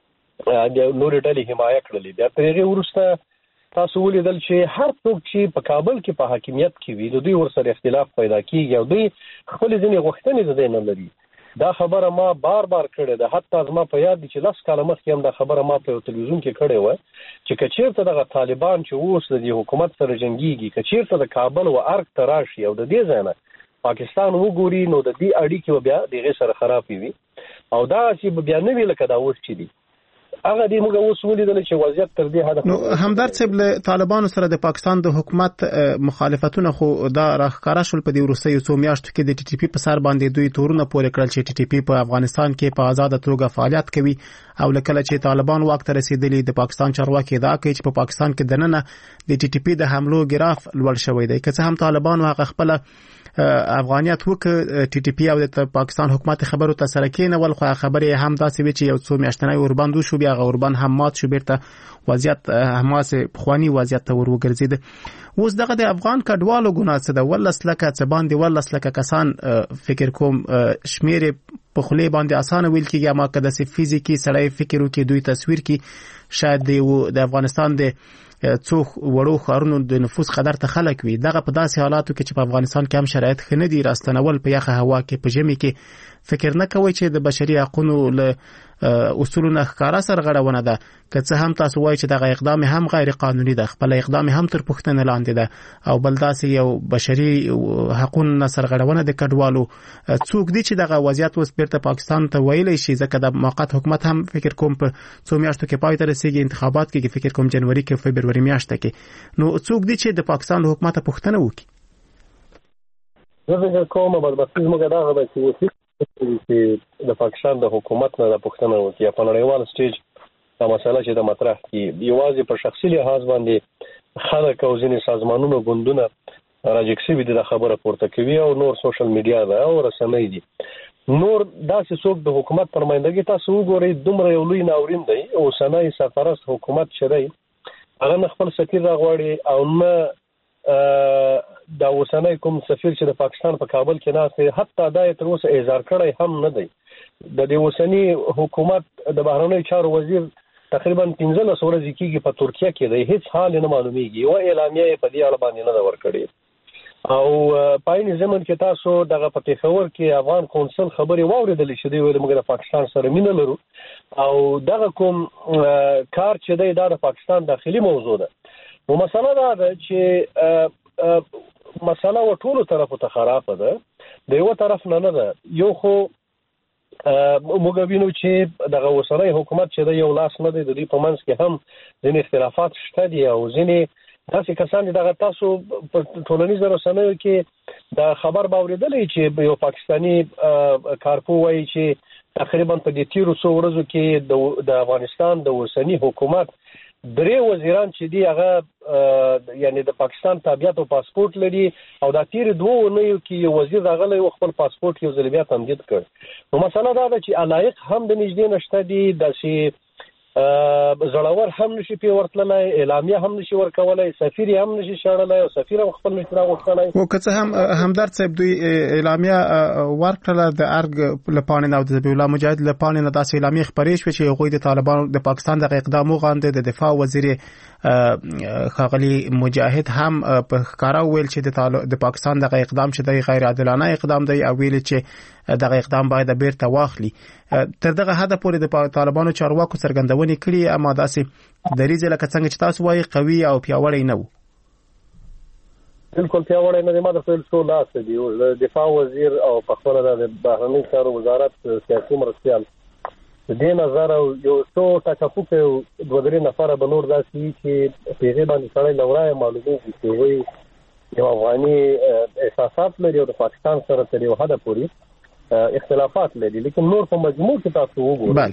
نورې ډلې حمایه کړلې. بیا تر هغې وروسته تاسو ولیدل چې هر څوک چې په کابل کې په حاکمیت کې وي د دوی ورسره اختلاف پیدا کېږي او دوی خپلې ځینې غوښتنې د دی نه لري. دا خبره ما بار بار کړې ده. حتی زما په یاد دي چې لس کاله مخکې هم دا خبره ما په یو تلویزیون کې کړې وه چې که چېرته دغه طالبان چې اوس د دې حکومت سره جنګېږي، که چېرته د کابل و ارګ ته راشي او د دې ځای نه پاکستان وګوري نو د دې اړیکې به بیا د هغې سره خرابې وي او داسې به بیا نه وي لکه دا اوس چې دي. هغه دې موږ اوس ولیدل چې وضعیت تر دې حده. نو همدرد صاحب له طالبانو سره د پاکستان د حکومت مخالفتونه خو دا راښکاره شول په دې وروستیو څو میاشتو کې. د ټي ټي پي په سر باندې دوی تورونه پورې کړل چې ټي ټي پي په افغانستان کې په آزاده توګه فعالیت کوي او لکه چې طالبان واک ته رسیدلي د پاکستان چارواکي ادعا کوي چې په پاکستان کې دننه د ټي ټي پي د حملو ګراف لوړ شوی دی. که څه هم طالبان هغه خپل افغانیت وکړ ټي ټي پي او د پاکستان حکومت خبرو ته سره کېنول، خو خبرې هم داسې وي چې یو څو میاشتنی اوربند وشو بیا هغه اوربند هم مات شو، بیرته وضعیت هماسې پخواني وضعیت ته ور وګرځېد. اوس دغه د افغان کډوالو ګناه څه ده؟ ولس لکه څه باندې ولس لکه کسان فکر کوم شمیر په خولې باندې اسانه ویل کېږي، اما که داسې فزیکي سړی فکر وکړي دوی تصویر کړي شاید د افغانستان د څو وړو ښارونو د نفوس قدر ته خلک وي. دغه په داسې حالاتو کې چې په افغانستان کې هم شرایط ښه نه دي، راستنول په یخه هوا کې په ژمي کې، فکر نه کوئ چې د بشري حقونو له اصولو نه ښکاره سرغړونه ده؟ که څه هم تاسو وایئ چې دغه اقدام هم غیر قانوني ده، خپل اقدام هم تر پوښتنې لاندې ده او بل داسې یو بشري حقونو نه سرغړونه د کډوالو، څوک دي چې دغه وضعیت اوس بیرته پاکستان ته ویلی شي؟ ځکه د موقت حکومت هم فکر کوم په څو میاشتو کې پای ته رسېږي، انتخابات کېږي فکر کوم جنوري کې فبروري میاشته کې. نو څوک دي چې د پاکستان له حکومته پوښتنه وکړي؟ زه فکر کوم بدبختي زموږ دغه ده چې چې د پاکستان د حکومت نه د پوښتنه وکړي په نړیوال سټیج دا مسله چې د مطرح کړي. یوازې په شخصي لحاظ باندې خلک او ځینې سازمانونو ګوندونه راجګ شوي دي د خبره پورته کوي او نور سوشل میډیا ده او رسنۍ دي. نور داسې څوک د حکومت پر مایندګي تاسو وګورئ دومره یو لوی ناورین دی. اوسنی سرپرست حکومت چې دی هغه نه خپل سفیر راغواړي او نه دا اوسنی کوم سفیر چې د پاکستان په کابل کې ناست دی حتی دا یې تر اوسه اظهار کړی هم نه دی. د دې اوسني حکومت د بهرنیو چارو وزیر تقریبا پنځلس ورځې کېږي په ترکیه کې دی، هیڅ حال نه معلومیږي، یوه اعلامیه یې په دې اړه باندې نه ده ورکړې. او په عین زمن کې تاسو دغه په پېښور کې افغان قونسل خبرې واورېدلې چې دوی ویل موږ د پاکستان سره مینه لرو او دغه کوم کار چې دی دا د پاکستان داخلي موضوع ده. نو مسله دا ده چې مسله و ټولو طرفو ته خرابه ده، د یو طرف نه نه ده. یو خو موږ وینو چې دغه اوسنی حکومت چې د یو لاس نه دی، د دوی په منځ کې هم ځینې اختلافات شته دي او ځینې داسې کسان دي دغه تاسو په ټولنیزو رسنیو کې د خبر به اورېدلی چې یو پاکستاني کارپو وایي چې تقریبا په دې تیرو څو ورځو کې د افغانستان د اوسني حکومت درې وزیران چې دي هغه یعنی د پاکستان تابعیت او پاسپورت لري او دا تیر دوه اونیو کې یو وزیر راغلی او خپل پاسپورت یو ځل بیا تمدید کړ. نو مسله دا ده چې علایق هم د نږدې نشته دي، داسې زړور هم نشي پی ورتلای، اعلامیه هم نشي ورکولای، سفیر هم نشي شړلای او سفیر هم خپل نشي راغوښتلای. او که څه هم همدرد صاحب دوی اعلامیه ورکړه د ارګ لپاره نه او د ذبیح الله مجاهد لپاره نه داسې اعلامیه خبرې شوې چې هغوی د طالبانو د پاکستان د اقدام وغانده. د دفاع وزیر ښاغلي مجاهد هم په ښکاره ویل چې د پاکستان د اقدام چې د غیر عادلانه اقدام دی او ویل چې دغه اقدام باید بیرته واخلي. تر دغه حد پورې د طالبانو چارواکو څرګندونې کړي، اما داسې دریځ لکه څنګه چې تاسو وایي قوي او پیاوړی نه و. بالکل پیاوړی نه دی. ما د خپل څو لاس دی دفاع وزیر او په خپل د بهرنی چارو وزارت سیاسي مرستيال د دې نظر یو څو تکفوک دوه درې نفر به نور داسي چې پیغه باندې سره لورای معلومات دي وي یو افغاني احساسات لري او د پاکستان سره تر یو حد پورې اختلافات لري، لیکن نور په مجموع کې تاسو وګورئ بله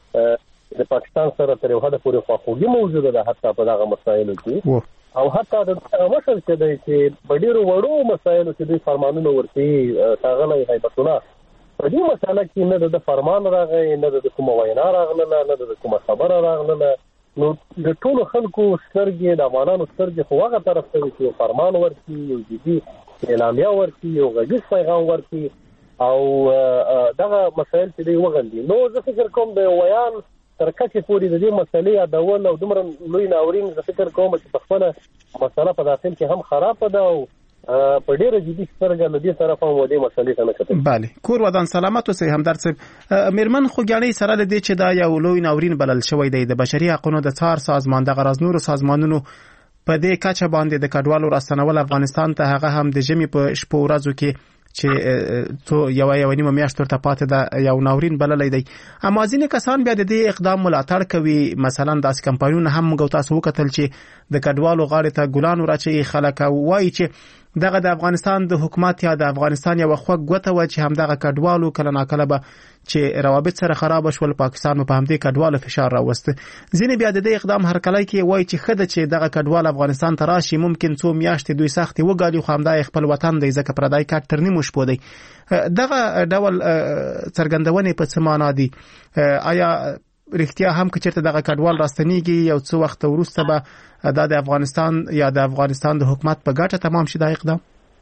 د پاکستان سره تر یو حد پورې خواخوږي موجوده ده حتی په دغه مسایلو کې او حتی د مشر چې دی چې په ډیرو وړو مسایلو کې دوی فرمانونه ورکوي. ښاغلی هیبت الله په دې مسله کې نه د فرمان راغی، نه د کومه وینا راغله، نه د کومه خبره راغله. نو د ټولو خلکو سترګې د افغانانو سترګې خو هغه طرف ته چې یو فرمان ورکړي، یو جدي اعلامیه ورکړي، یو غږیز پیغام ورکړي او دغه مسایل چې دوی وغندي. نو زه فکر کوم د ویان تر کچې پورې د دې مسلې یادول او دومره لوی ناورین زه فکر کوم چې په خپله مسله په داخل کې هم خرابه ده او په ډیره جدي سترګه له دې طرف هم ودې مسلې ته نه کتل. بله کور ودان سلامت اوسئ همدرد صاحب. میرمن خوږیاڼۍ سره له دې چې دا یو لوی ناورین بلل شوی دی د بشري حقوقو د څار سازمان د غرض نورو سازمانونو په دې کچه باندې د کډوالو راستنول افغانستان ته، هغه هم د ژمي په شپو ورځو کې چې تو یو یو نیمه میاشت ورته پاتې ده یو ناورین بللی دی. اما ځینې کسان بیا د دې اقدام ملاتړ کوي. مثلا داسې کمپاینونه هم موږ تاسو وکتل چې د کډوالو غاړې ته ګلان ورچوي خلک او وایي چې دغه د افغانستان د حکومت یا د افغانستان یو خوږ ګوته و چې همدغه کډوالو کله ناکله به چې روابط سره خراب شول پاکستان په همدې کډوالو فشار راوسته. ځینې بیا د دې اقدام هرکلی کې وایي چې ښه ده چې دغه کډوال افغانستان ته راشي، ممکن څو میاشتې دوی سختې وګالي خو همدا خپل وطن دی ځکه پردی کټ تر نیمو شپو دی. دغه ډول څرګندونې په څه معنا دي؟ آیا رښتیا هم که چېرته دغه کډوال راستنیږي یو څه وخت وروسته به دا د افغانستان یا د افغانستان د حکومت په ګټه تمام شي دا اقدام؟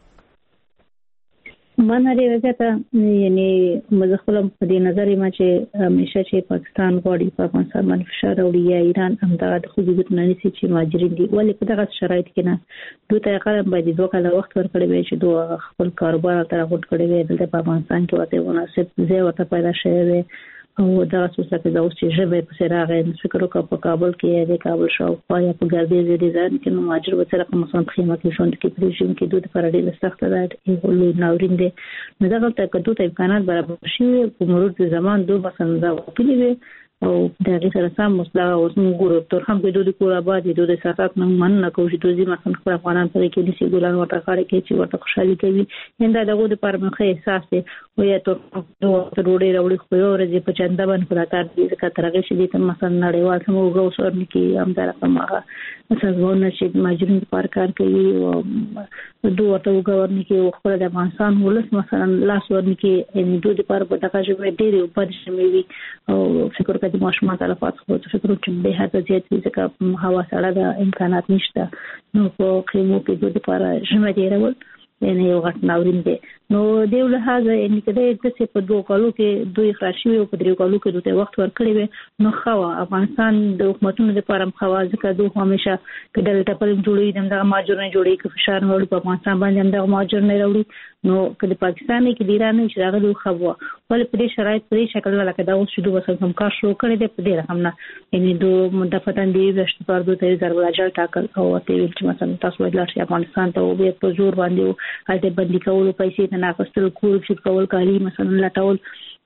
من لري زیاته یعنی مزخله په دې نظر ما چې همیشه چې پاکستان غواړي په افغانستان باندې فشار راوړي یا ایران هم دا د خوځښت نه نشي چې مهاجرین دي، ولې په دغه شرایط کې نه دوی ته قلم باندې دوه کاله وخت ورکړي وي چې دوه خپل کاروبار تر غوډ کړي وي دلته په افغانستان کې وته مناسب ځای ورته پیدا شوی وي او دا څه څه د اوس چې ژبه په سره راغی فکر وکړ په کابل کې د کابل شاوخوا یا په ګردې دې ځای کې نو مهاجر به سره په مسان خیمه کې ژوند کې پریژن کې دوی په اړه ډېر سخت ده یو لوی ناورین دی. نو دا غلطه کډو ته امکانات برابر شي په مرور د زمان دوه مثلا دا وپلي وي او د هغه سره سم مسله او موږ تر هم د دوی کور آباد د دوی ساتات نه من نه کوي دوی مثلا خپل افغانان ته کې د سی ګلان ورته خاړه کې چې ورته خوشحالي کوي انده دغه د پرمخه احساس دی او یا ته دوه وروړي راوړي خو یو ورځ په چنده باندې پر کار دي چې ترغه شي د مثلا نړیوال سمو غوښور نکي هم دا رقم هغه مثلا ونه چې ماجرین پر کار کوي او دوه ورته وګورني کې خپل د افغانستان ولس مثلا لاس ورنکي ان دوی پر په دغه ژبه ډېری په شمېوي او فکر د ماشومان تلفات خو څه فکر چې به هڅه زیات وي ځکه هوا سړه ده امکانات نشته نو په خیمو کې دوی لپاره ژمه دی راول نه یو غټ ناورین دی. نو دیو له هغه ان کې د دې په دوه کالو کې دوی خراشي او په درې کالو کې دوی وخت ورکړي وي نو خو افغانستان د حکومتونو لپاره مخوا ځکه دوی همیشه کډل ټپل جوړي دغه ماجر نه جوړي کې فشار ورو په افغانستان باندې دغه ماجر نه راوړي نو کله پاکستان کې د ایران چې هغه دوی خو ول په دې شرایط په دې شکل لکه دا اوس شدو وسه کوم کار شروع کړی دی په دې رقم نه یعنی دوه مدافعان دی وشت پر دوه ته ضرب راجل ټاکل او ته ویل چې مثلا تاسو ولر شي افغانستان ته او به په زور باندې هلته باندې کول پیسې نه ناقصل کول چې کول کالی مثلا لټول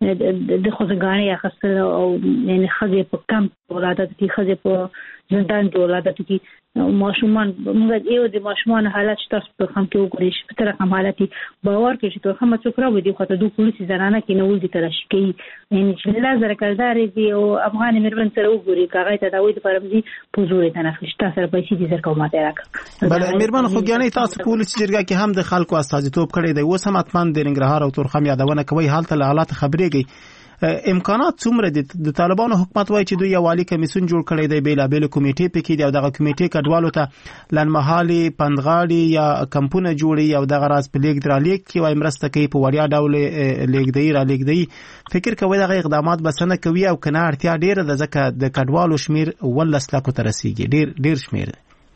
د خوځګانې اخستل او یعنی خځې په کم ولادت کې خځې په زندان کې ولادت کې ماشومان موږ یو د ماشومان حالت تاسو په خام کې وګورئ چې تر کوم حالتي باور کې چې تر کومه څوک راوي دي خو ته دوه پولیسي زنانه کې نو ولدي ترش کې یعنی چې لازر کلدار دي او افغان مېرمن سره وګوري کاغه ته دا وې د فرمزي پوزوري تنفس تاسو پیسې دي زر کومه تراک بل مېرمن خوګیانې تاسو پولیس جرګه کې هم د خلکو استازیتوب کړی دی اوس هم اتمن د ننګرهار او تورخم یادونه کوي حالت له حالات خبرېږي امکانات څومره دي؟ د طالبانو حکومت وایي چې دوی یو والي کمیسیون جوړ کړی دی، بیلابېل کمیټې پکې دي او دغه کمیټې کډوالو ته لنډمهالي پندغاړي یا کمپونه جوړي او دغه راز په لیک درالېک کې وایي مرسته کوي په وړیا ډول لیږدوي را لیږدوي. فکر کوي دغه اقدامات بسنه کوي او کنه اړتیا ډیره ده ځکه د کډوالو شمیر ولس لاکو ته رسیږي، ډیر ډیر شمیر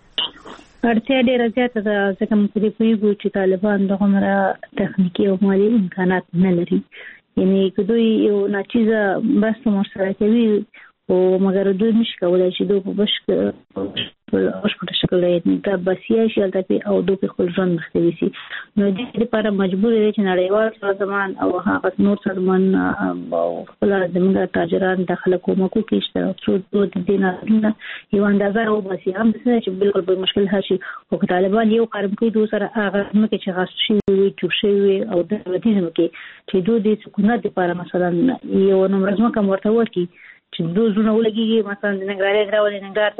اړتیا ډیره زیاته ده ځکه موږ دې پوهیږو چې طالبان د عمره تخنیکی او مالي امکانات نه لري. یعنی که دوی یو ناچیزه مرسته ورسره کوي او مګر دوی نشي کولای چې دوی په بشک په شکل د بسیا شي البته او دوی په خپل ځان مخکې وسی. نو دې لپاره مجبور دي چې نړیوال سازمان او هغه نور سازمان او خپل زموږ تاجران داخله کومکو کې اشتراک څو د دینه یو اندازه او بسیا هم چې بالکل به مشکل هشي او طالبان یو قرم کوي دوی سره هغه مکه چې غاښ شي وي چوب شي وي او د وتیزم کې چې دوی د سکونت لپاره مثلا یو نمبر کوم ورته ورکی چې دوی زونه ولګي مثلا د نګران غراولې نګار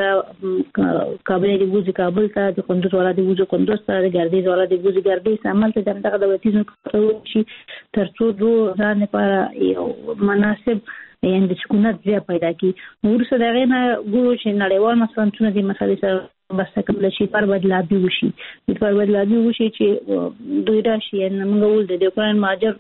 ته کابل دی وځي کابل ته د کندوز ولا دی وځي کندوز ته د ګردیز ولا دی وځي ګردیز عمل ته دغه د وتیزم کوي ترڅو دوی ځان لپاره یو مناسب یعنی د سکونت ځای پیدا کی. ورسره دغه نه ګورو چې نړیوال مثلا څونه دي مسالې سره بس کوم شي پر بدلابي وشي پر بدلابي وشي چې دوی راشي ان موږ ول د اوکران ماجر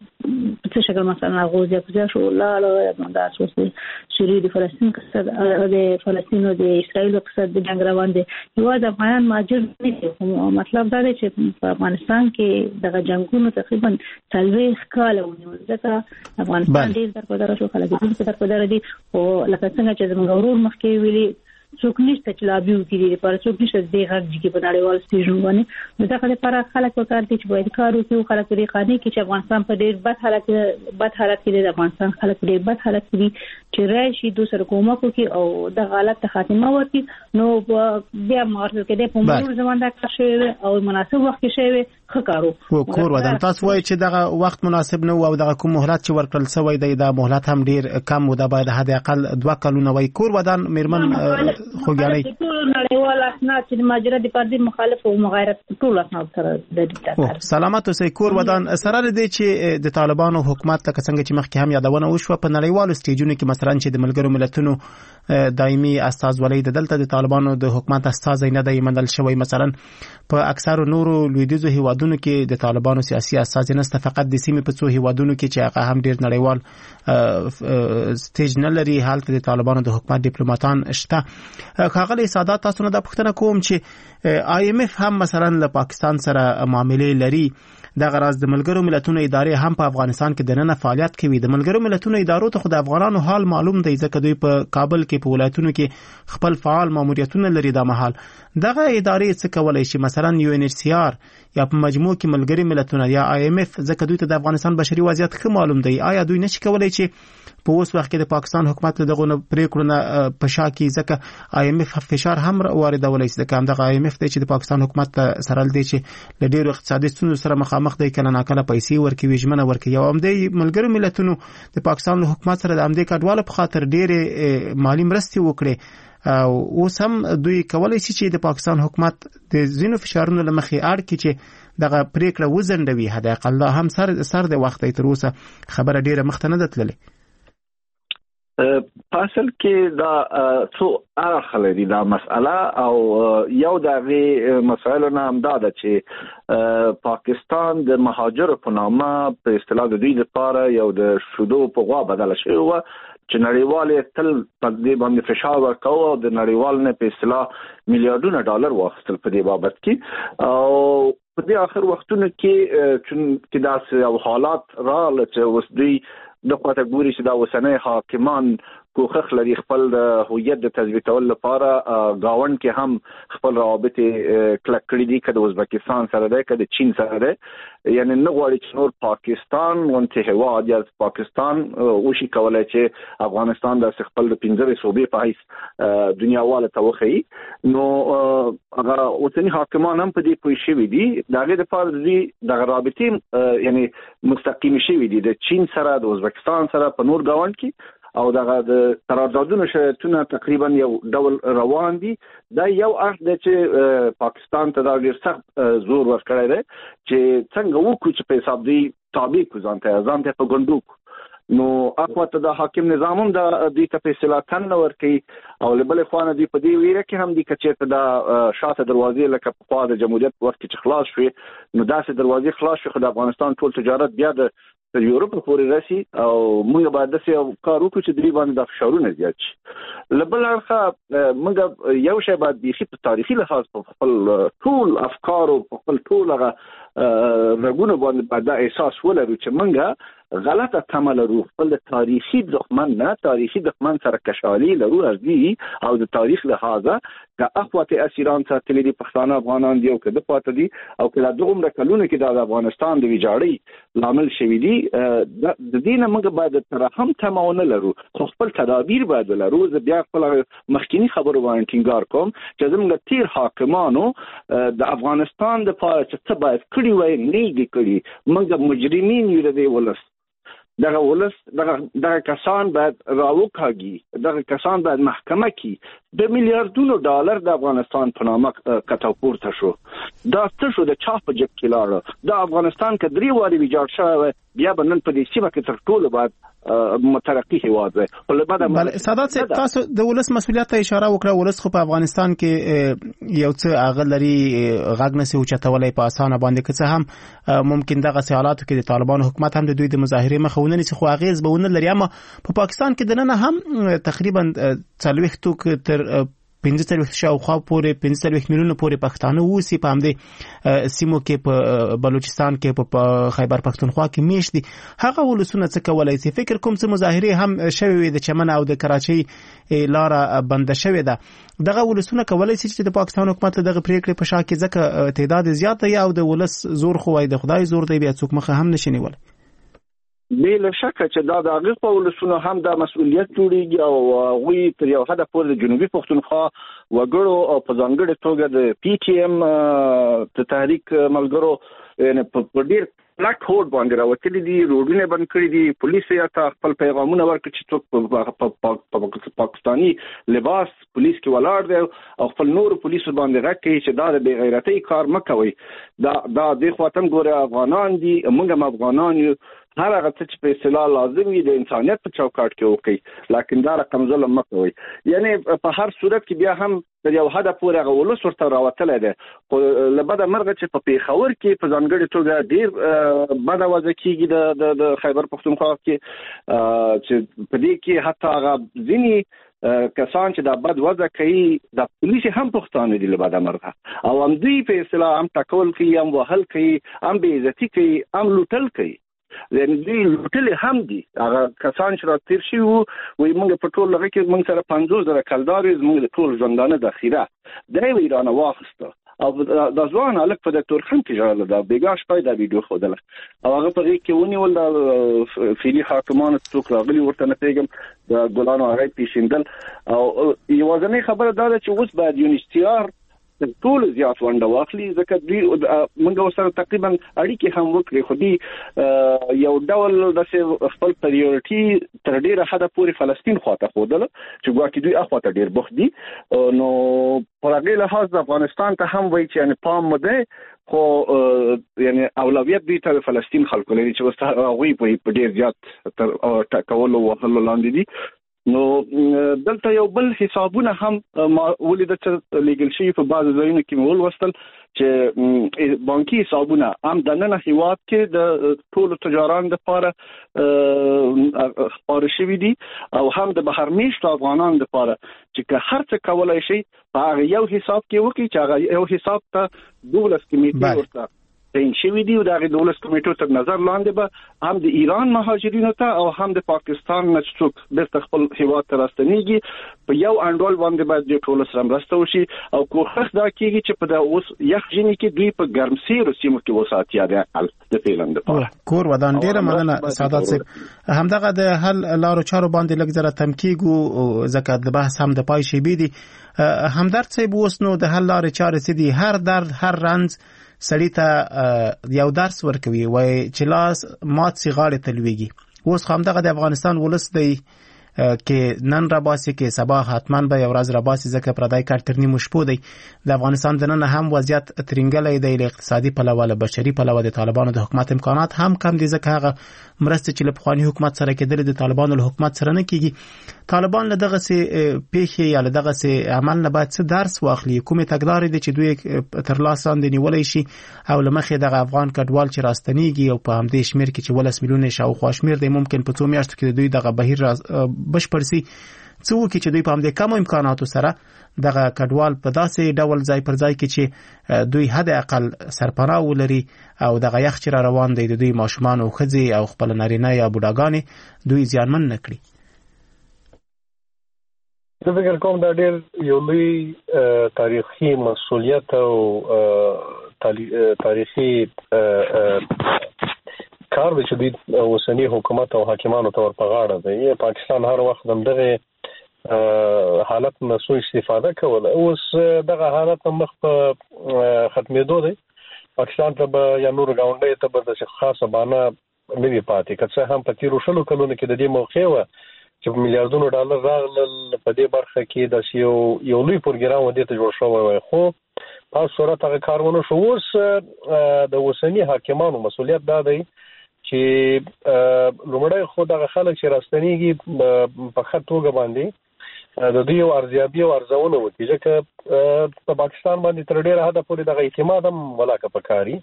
په شکل مثلا غوځي په شو لا لا د اساس سوریه د فلسطین قصه د فلسطین او د اسرائیل قصه د جنگ روان دي. یو د افغان ماجر نه دي، مطلب دا دی چې په افغانستان کې دغه جنگونو تقریبا څلوېښت کاله ونیول ځکه افغانستان ډیر تر په درشو خلک دې تر په در دي او لکه څنګه چې زموږ ورور مخکې ویلي څوک نشته چې لابي وکړي پر څوک نشته د غږ کې په نړیوال سټیشن باندې. نو دا خلک پر خلک وکړ دي چې باید کار وکړي، خلک لري قانوني کې چې افغانستان په ډیر بد حالت بد حالت کې د افغانستان خلک ډیر بد حالت کې چې راشي دوی سره کومک وکړي او د غلط خاتمه ورکړي. نو بیا مارته کې د پومور زمونږ د کار شوی او مناسب وخت کې شوی خکارو کور ودان. تاسو وایي چې دغه وخت مناسب نه او دغه کوم مهلت چې ورکړل شوی دی دا مهلت هم ډیر کم و، دا باید حد اقل دوه کلونه وای. کور ودان میرمن خوګیاړي ټول نړیوال اسناد چې ماجرا د پردي مخالف او مغایرت ټول اسناد سره د دې سلامت اوسئ. کور ودان سره د چې د طالبانو حکومت لکه څنګه چې مخکې هم یادونه وشوه په نړیوالو سټیجونو کې مثلا چې د ملګرو ملتونو دایمي استازولۍ د دلته د طالبانو د حکومت استازي نه دی منل شوی. مثلا په اکثر نورو لویدیځو هیوادونو کې د طالبانو سیاسي استازي نشته، فقط د سیمې په څو هیوادونو کې چې هغه هم ډیر نړیوال سټیج نه لري حالت د طالبانو د حکومت ډیپلوماټان شته. خاغلی سادات تاسو نه د پښتنه کوم چې آی ایم ایف هم مثلا له پاکستان سره معاملې لري، د غراز د ملګرو ملتونو ادارې هم په افغانستان کې د نن فعالیت کوي. د ملګرو ملتونو ادارو ته خو د افغانانو حال معلوم دی ځکه دوی په کابل کې په ولایتونو کې خپل فعال ماموریتونه لري. د محل دغه ادارې څه کولای شي مثلا یو ان ایچ سی آر یا په مجموع کې ملګري ملتونه یا آی ایم ایف ځکه دوی ته د افغانستان بشري وضعیت ښه معلوم دی، آیا دوی نشي کولای چې په اوس وخت کې د پاکستان حکومت له دغه پریکړو نه په شا کې ځکه آی ایم ایف فشار هم واردولای شي ځکه هم د آی ایم ایف چې د پاکستان حکومت سره لدی چې له ډیرو اقتصادي ستونزو سره مخامخ دی، کله ناکله پیسې ورکوي ژمنه ورکوي او هم د ملګرو ملتونو د پاکستان حکومت سره د امدې کډواله په خاطر ډیره مالی مرستې وکړي او اوس هم دوی کولای شي چې د پاکستان حکومت د زینو فشارونو لمخې اړ کې چې دغه پریکړه وزندوي. حد اقل هم سر سر د وخت تر اوسه خبره ډیره مخته نه تللې. په اصل کې دا څو اړخ لري دا مسأله او یو دغه مسایل نه هم دا ده چې پاکستان د مهاجر په نامه په اصطلاح د دوی لپاره یو د شودو په غوا بدل شوی و چې نړیوال تل په دې باندې فشار ورکاوه او د نړیوال نه په اصطلاح میلیارډونه ډالر واخیستل په دې بابت کې او په دې اخر وختونو کې چې داسې او حالات راغله چې اوس دوی د قوت ګوري چې دا وسنۍ حاکمان کوخخ لري خپل د هویت د تثبیتولو لپاره گاوند کې هم خپل روابط کلک کړی دي کله ازبکستان سره ده کله چین سره ده، یعنی نه غواړي چې نور پاکستان ونته هواد یا پاکستان او شي کولای چې افغانستان د خپل د پنځه صوبې په هیڅ دنیا واله توخی. نو هغه اوسنی حاکمان هم په دې پوه شوي دي دغه د فرض دي د رابطې یعنی مستقیم شوي دي د چین سره د ازبکستان سره په نور گاوند کې او دغه د قراردادونو شرایطونه تقریبا یو ډول روان دي. دا یو اړخ دی چې پاکستان ته دا ډیر سخت زور ورکړی دی چې څنګه وکړو چې په حساب دی تابع کو ځانته ځانته په ګوندو. نو اخوته د حاکم نظام هم د دې ته فیصله کړنه ورکي او لبل خوانه دی په دې ویره کې هم دي چې د شاته دروازې لکه په خوا د جمهوریت وخت کې خلاص شوي نو داسې دروازې خلاص شي خو د افغانستان ټول تجارت بیا د یورپ پورې راسي او موږ باید د یو کار وکړو چې درې باندې د فشارونه زیات شي لبل اړخه موږ یو شی باید بيخي په تاریخي لحاظ په خپل ټول افکار او په خپل ټول هغه رګونه باندې باید احساس ولرو چې موږ غلطه تمه لرو خپل تاریخي دښمن نه تاریخي دښمن سره کشالي لرو ارزي او د تاریخ لحاظه د اخوات اسیران ساتلي دي پښتانه افغانان دی او کده پاتې دي او کله دغه کلونه کې د افغانستان د ویجاړۍ لامل شوی دي د دینه موږ باید ترحم تمونه لرو خو خپل تدابیر باید لرو زه بیا خپل مخکینی خبرو باندې ټینګار کوم چې زموږ تیر حاکمانو د افغانستان د پاره چې څه باید کړی وای نه دي کړی موږ مجرمین یو دی ولس دغه ولس دغه دغه کسان باید راوکاږي دغه کسان باید محکمه کی د میلیارډونو ډالر د افغانستان په نامه کټاو پورته شو دا څه شو د چا په جیب کې لاړ د افغانستان کې درې واري ویجاړ شوی بیا بنن په دې سیمه کې تر ټولو بعد مترقی هیواد دی ولبدا بل سادات صاحب تاسو د ولس مسولیت ته اشاره وکړه ولس خو په افغانستان کې یو څه اغلري غاګ نسی او چتولای په اسانه باندې که څه هم ممکن دغه سیالاتو کې د طالبان حکومت هم د دوی د مظاهره مخونه نسی خو اغیز به ونه لري اما په پاکستان کې د نن هم تقریبا څلويختو تر پنځه څلويخت شاوخوا پورې پنځه څلويخت میلیونه پورې پښتانه ووسی په همدې سیمو کې په بلوچستان کې په خیبر پښتونخوا کې میشت دي هغه ولسونه څه کولای شي فکر کوم چې مظاهره هم شوي د چمن او د کراچۍ لار بند شوې ده دغه ولسونه کولای شي چې د پاکستان حکومت دغه پریکړې په شا کې ځکه تعداد زیات دی او د ولس زور خو وای د خدای زور دی بیا څوک مخه هم نشي نیول بل شک چې دا د هغه په ولسونو هم د مسؤلیت جوړیږي او غوي تر یو حد پورې د جنوبي پښتونخوا وګړو او په ځانګړي توګه د پی ټی ایم ته تحریک ملګرو یعنی په ډیر پلاټ هوډ باندې راوتلي دي روډونه بند کړی دي پولیس یې ته خپل پیغامونه ورکړي چې څوک په پاکستاني لباس پولیس کې ولاړ دی او خپل نور پولیس باندې راکړي چې دا د بې غیرتۍ کار مکوي دا دا د خواتم ګوره افغانان دي موږ هم افغانان یو هر هغه څه چې په اصطلاح لازم وي د انسانيت په چوکاټ کې وکړي لکه دا رقم ظلم مکوي یعنی په هر صورت کې بیا هم د یو حد پورې هغه ولس ورته راوتلی دی خو لبدا مرغه چې په پیښور کې په ځانګړي توګه ډیر بد وضع کېږي د د خیبر پښتونخوا کې چې په دې کې حتی هغه ځینې کسان چې د بد وضع کوي د پولیس هم پښتانه دي لبدا مرغه او هم دوی په اصطلاح هم ټکول کوي هم وهل کوي هم بې عزتي کوي هم لوټل کوي لکه دوی لوټل هم دي هغه کسان چې را تیر شي وو وي موږ په ټول لږ کې موږ سره پنځوس زره کلداري موږ د ټول ژوندانه د اخیره درې ویرانه واخسته او د ځوان الک په دکتور خان کې جوړل دا بیګاش پای دا ویډیو خودله او هغه په کې ونیول د فیلی حاکمانو څوک راغلي ورته نه پیګم د ګلانو هغه پیښیندل او یو ځنې خبره دا چې اوس باید یونیستیار ټول زیات ونده واخلي ځکه دوی موږ سره تقریبا اړیکې هم وکړي خو دې یو ډول د خپل پریورټي تر ډیره حد پورې فلسطین خواته خودله چې ګواکې دوی اخواته ډیر بوخت دي نو پر هغه لحاظ د افغانستان ته هم وایي چې یعنی پام مده خو یعنی اولویت دی ته فلسطین خلکو لري چې وسته هغه په ډیر زیات تر ټاکول او وهل لاندې دي نو دلته یو بل حسابونه هم ولید چې لیګل شي په بعض ځایونو کې مول وستل چې بانکي حسابونه هم د نن هیواد کې د ټولو تجاران لپاره خبر شوی دي او هم د بهر میشتو افغانان لپاره چې هر څه کولای شي په یو حساب کې وکړي چې هغه یو حساب ته دولس کمیټې ورته تین شوی دی او د دولت کمیټو تر نظر لاندې به هم د ایران مهاجرینو ته او هم د پاکستان نشټوک د خپل هیواد ته راستنیږي په یو انډول باندې باید د ټولو سره مرسته وشي او کوښښ دا کیږي چې په د اوس یخ ژمي کې دوی په ګرمسیرو سیمو کې وساتیا د حل د پیلند لپاره کور ودان ډیره مننه سادات صاحب همدغه د حل لارو چارو باندې لږ زره تمکیګو زکات د بحث هم د پای شي بي دي همدرد صاحب اوس نو د حل لارې چارې سدي هر درد هر رنز سړی ته یو درس ورکوي وای چې لاس مات سي غاړه تلويږي اوس هم دغه د افغانستان ولس دی کې نن را باسي کې سبا حتمان به یو ورځ را باسي ځکه پردای کار تر نیمو شپو دی. د افغانستان د نن هم وضعیت ترنګلې دی، له اقتصادي پلوه له بشري پلوه د طالبانو د حکومت امکانات هم کم دي ځکه هغه مرستې چې له پخواني حکومت سره کېدلې د طالبانو له حکومت سره نه کېږي. طالبان له دغه سي پیښې یا له دغه سي عمل نه باید څه درس واخلي؟ کومې تګلارې دي چې دوی تر لاس لاندې نیولای شي او له مخې دغه افغان کډوال چې راستنیږي او په همدې شمیر کې چې ولس میلیونه شاوخوا شمیر دی ممکن په څو میاشتو کې دوی دغه بهیر بشپړ سي، څه وکړي چې دوی په همدې کمو امکاناتو سره دغه کډوال په داسې ډول ځای پر ځای کې چې دوی حد اقل سرپناه ولري او دغه یخ چې را روان دی د دوی ماشومان او ښځې او خپل نارینه یا بوډاګانې دوی زیانمن نه کړي. زه فکر کوم دا ډېر یو لوی تاریخي مسؤلیت او تاریخي کار دی چې دوی اوسني حکومت او حاکمانو ته ور په غاړه دی. پاکستان هر وخت دغه حالت نه سوء استفاده کوله، اوس دغه حالت مخ په ختمېدو دی. پاکستان ته به یا نور ګاونډي ته به د خاصه بانه نه وي پاتې، که څه هم په تیرو شلو کلونو کې د دې موقع وه چې په میلیارډونو ډالر راغلل په دې برخه کې د یو یو لوی پروګرام ودې ته جوړ شوی وای، خو په صورت هغه کارونه شو. اوس د اوسني حاکمانو مسؤلیت دا دی چې لومړی خو دغه خلک چې راستنیږي په ښه توګه باندې د دوی یو ارزیابي او ارزونه وکړي، ځکه په پاکستان باندې تر ډېره حده پورې دغه اعتماد هم ولاکه پکاري.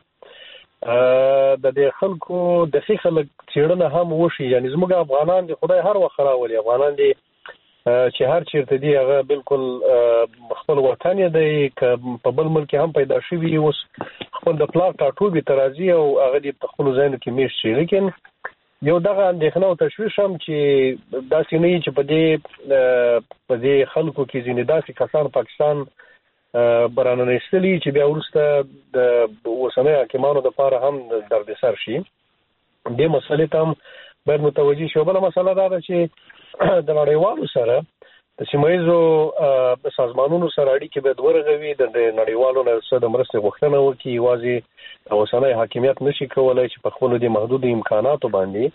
د دې خلکو د ښه خلک څېړنه هم وشي، یعنی زموږ افغانان دي خدای هر وخت راولي، افغانان دي چې هر چیرته دي هغه بالکل خپل وطن دی، که په بل ملک هم پیدا شوي اوس خپل د پلار ټاټوبي ته راځي او هغه دې په خپلو ځایونو کې میشت شي. لیکن یو دغه اندېښنه او تشویش هم چې داسې نه وي چې په دې په دې خلکو کې ځینې داسې کسان پاکستان برانه ایستلي چې بیا وروسته د اوسنۍ حاکمانو دپاره هم دردسر شي. دې مسلې ته هم باید متوجه شي. بله مسله دا ده چې د نړیوالو سره د سیمه ییزو سازمانونو سره اړیکې باید ورغوي، د نړیوالو نه څه د مرستې غوښتنه وکړي. یوازې اوسنی حاکمیت نشي کولی چې په خپلو دې محدودو امکاناتو باندې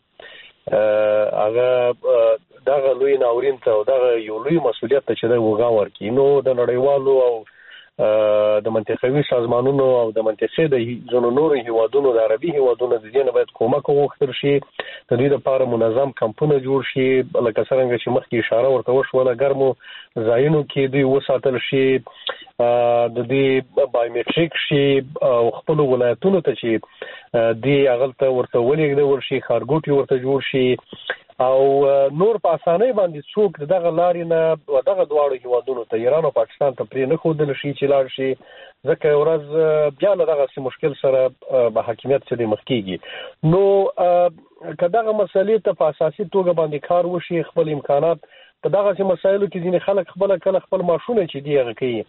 هغه دغه لوی ناورین ته او دغه یو لوی مسؤلیت ته چې دی وګام ورکړي. نو د نړیوالو او د منطقوي سازمانونو او د منطقې د ځینو نورو هیوادونو د عربي هیوادونو د دې نه باید کومک وغوښتل شي، د دوی لپاره منظم کمپونه جوړ شي، لکه څرنګه چې مخکې اشاره ورته وشوله ګرمو ځایونو کې دوی وساتل شي، د دوی بایومیټریک شي او خپلو ولایتونو ته چې دوی هغلته ورته ولېږدول شي، ښارګوټي ورته جوړ شي او نور په اسانۍ باندې څوک دغه لارې نه دغه دواړو هیوادونو ته ایران او پاکستان ته پرې نه ښودل شي چې لاړ شي، ځکه یو ورځ بیا له دغسې مشکل سره به حاکمیت څه مخ کېږي. نو که دغه مسلې ته په اساسي توګه باندې کار وشي، خپل امکانات په دغسې مسایلو کې ځینې خلک خپله کله خپل معاشونه چې دي هغه کوي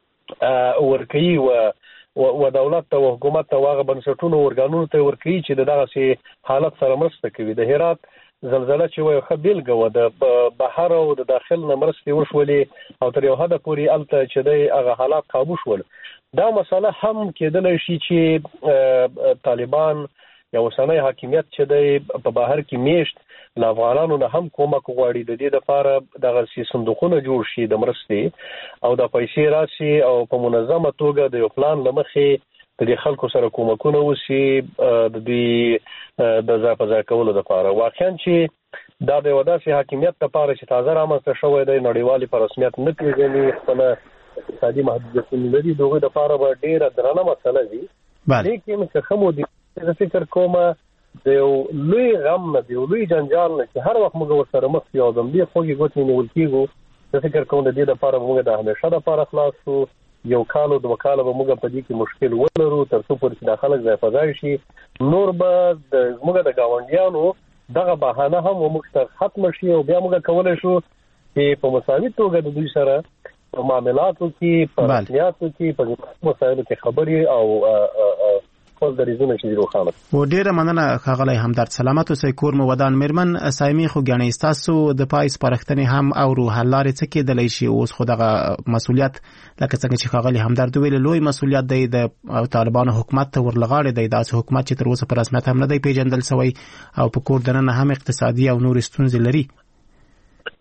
ورکوي و و دولت ته او حکومت ته هغه بنسټونو ارګانونو ته ورکوي چې د دغسې حالت سره مرسته کوي. د هرات زلزله چې وایي ښه بېلګه وه، د بهر او د داخل نه مرستې وشولې او تر یو حده پورې هلته چې دی هغه حالات قابو شول. دا مسله هم کېدلی شي چې طالبان یا اوسنی حاکمیت چې دی په بهر کې میشت له افغانانو نه هم کومک غواړي، د دې دپاره دغسې صندوقونه جوړ شي د مرستې او د پیسې راشي او په منظمه توګه د یو پلان له مخې د دې خلکو سره کومکونه وشي د دوی د ځای په ځای کولو دپاره. واقعا چې دا د یوه داسې حاکمیت دپاره چې تازه رامنځته شوی دی، نړیوالې په رسمیت نه پېژني، خپله اقتصادي محدودیتونه لري، د هغوی دپاره به ډېره درنه مسله وي. لیکن که ښه مدیر زه فکر کوم د یو لوی غم نه د یو لوی جنجال نه چې هر وخت موږ ورسره مخ یو او د همدې خوږې ګوتې نیول کېږو، زه فکر کوم د دې دپاره به موږ د همیشه دپاره خلاص شو. یو کال او دوه کاله به موږ په دې کې مشکل ولرو تر څو پورې چې دا خلک ځای په ځای شي، نور به زموږ د ګاونډیانو دغه بهانه هم موږ ته ختمه شي او بیا موږ کولی شو چې په مساوي توګه د دوی سره په معاملاتو کې، په رسمیاتو کې، په مسایلو کې خبرې او خپل دریځونه چې روښانه. و ډیره مننه ښاغلی همدرد، سلامت اوسئ. کور مو ودان. میرمن سایمې خو ګڼئ ستاسو د پای سپارښتنې هم اورو، حل لارې څه کېدلی شي؟ اوس خو دغه مسؤلیت لکه څنګه چې ښاغلي همدرد وویل لوی مسؤلیت دی د طالبانو حکومت ته ورلغاړې دی، داسې حکومت چې تر اوسه په رسمیت هم نه دی پیژندل سوی او په کور دننه هم اقتصادي او نورې ستونزې لري.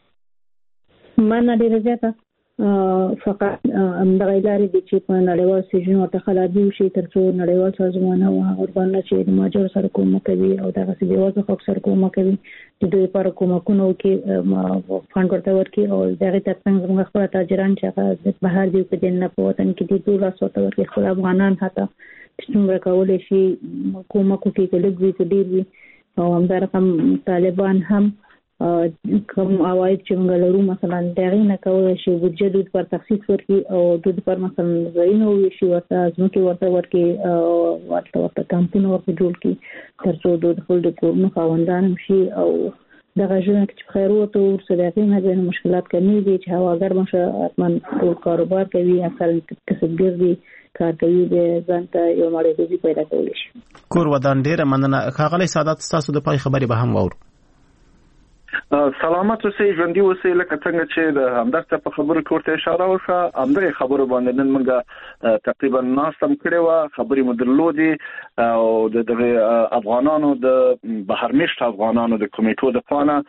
منه ډیره زیاته فقط همدغه لارې دي چې په نړیوال سجن ورته خلابي وشي تر څو نړیوال سازمان او هغه ورباندې چې د مهاجرو سره کومک کوي او دغسې بېوزله خلکو سره کومک کوي د دوی لپاره کومکونه وکړي فنډ ورته ورکړي او د هغې تر څنګ زموږ خپل تاجران چې هغه بهر دي په دې نه په وطن کې دي دوی لاس ورته ورکړي خپل افغانان حتی چې څومره کولی شي کومک وکړي که لږ وي که ډېر وي او همدارقم طالبان هم کوم عواید چې موږ لرو مثلا د هغې نه کولی شي بودجه دوی لپاره تخصیص ورکړي او دوی لپاره مثلا ځایونه وویشي ورته ځمکې ورته ورکړي او ورته ورته کمپونه ورته جوړ کړي تر څو دوی د خپل د کورونو خاوندان هم شي او دغه ژوند کې چې په خیر وته ورسره د هغې نه بیا مشکلات کمیږي چې هواګر مشه حتما ټول کاروبار کوي اکثر کسبګر دي کار کوي د ځان ته یو مړی روزي پیدا کولی شي. کور ودان ډېره مننه. ښاغلی سعادت ستاسو د پای خبرې به هم واورو. سلامت اوسئ، ژوندي اوسئ. لکه څنګه چې د همدغه په خبرو کې ورته اشاره وشوه، همدغه خبرو باندې نن موږ تقریبا ناست هم کړې وه، خبرې مو درلودې او د دغه افغانانو د بهرمېشت افغانانو د کمیټو د خوا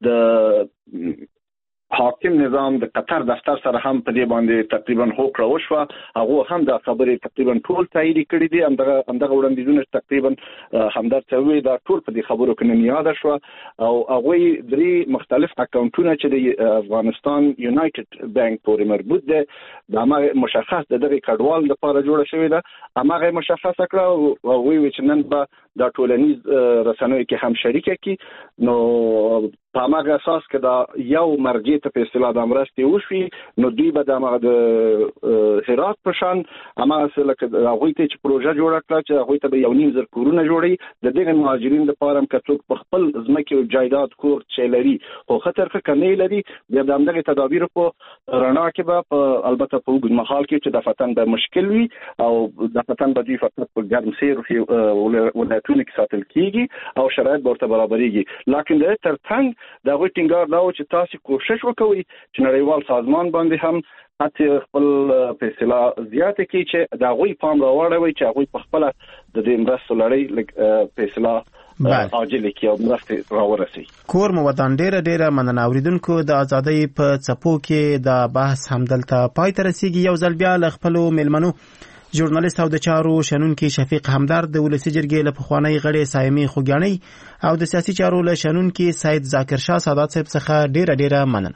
د حاکم نظام د قطر دفتر سره هم په دې باندې تقریبا هوکړه وشوه. هغه هم د خبرې تقریبا ټول تایید کړي دي. همدغه همدغه وړاندیزونه تقریبا همدار ته وی دا ټول په دې خبرو کې نه یاد شو او هغه درې مختلف اکاونټونه چې د افغانستان یونایټډ بانک پورې مربوط دي د هغه مشخص دغه کډوال لپاره جوړ شوی ده، هغه مشخص کړه او وی چې نن به د ټولنیز رسنیو کې هم شریک کی. نو په هغه اساس کې دا یو مرجع ته په اصطلاح د امرستي وشي، نو دوی به د هغه د هرات په شان اما اصله کې هغه ته چې پروژه جوړه کړه چې هغه ته یو نیم زر کورونه جوړي د دغه مهاجرین لپاره هم کڅوک په خپل ځمکه او جایداد کور چلري خو خطر ښه کني لري. بیا د همدغه تدابیر په رڼا کې به البته په وګړي محل کې چې د فتن به مشکل وي او د فتن به دوی فقط په ګرم سیر او ولایتونو کې ساتل کیږي او شرایط ورته برابرېږي. لکه د ترڅنګ دا غوښ ټینګار دا چې تاسو کوشش وکوي چې نړیوال سازمان باندې هم حتی خپل په اصطلاح زیاته کې چې دا غوي پام راوړوي چې هغه په خپل د دې مرستو لړۍ په اصطلاح عاجل کې او مرسته راورسي. کور مو ودان ډیره ډیره مننه. اوریدونکو د ازادۍ په څپو کې دا بحث همدلته پای ته رسیږي. یو ځل بیا له خپلو میلمنو ژورنالیست او د چارو شنونکي شفیق همدرد د ولسی جرګې له پخوانی غړي سایمي خوګیاني او د سیاسي چارو له شنونکي سید ذاکر شاه سادات صاحب څخه ډیره ډیره مننه.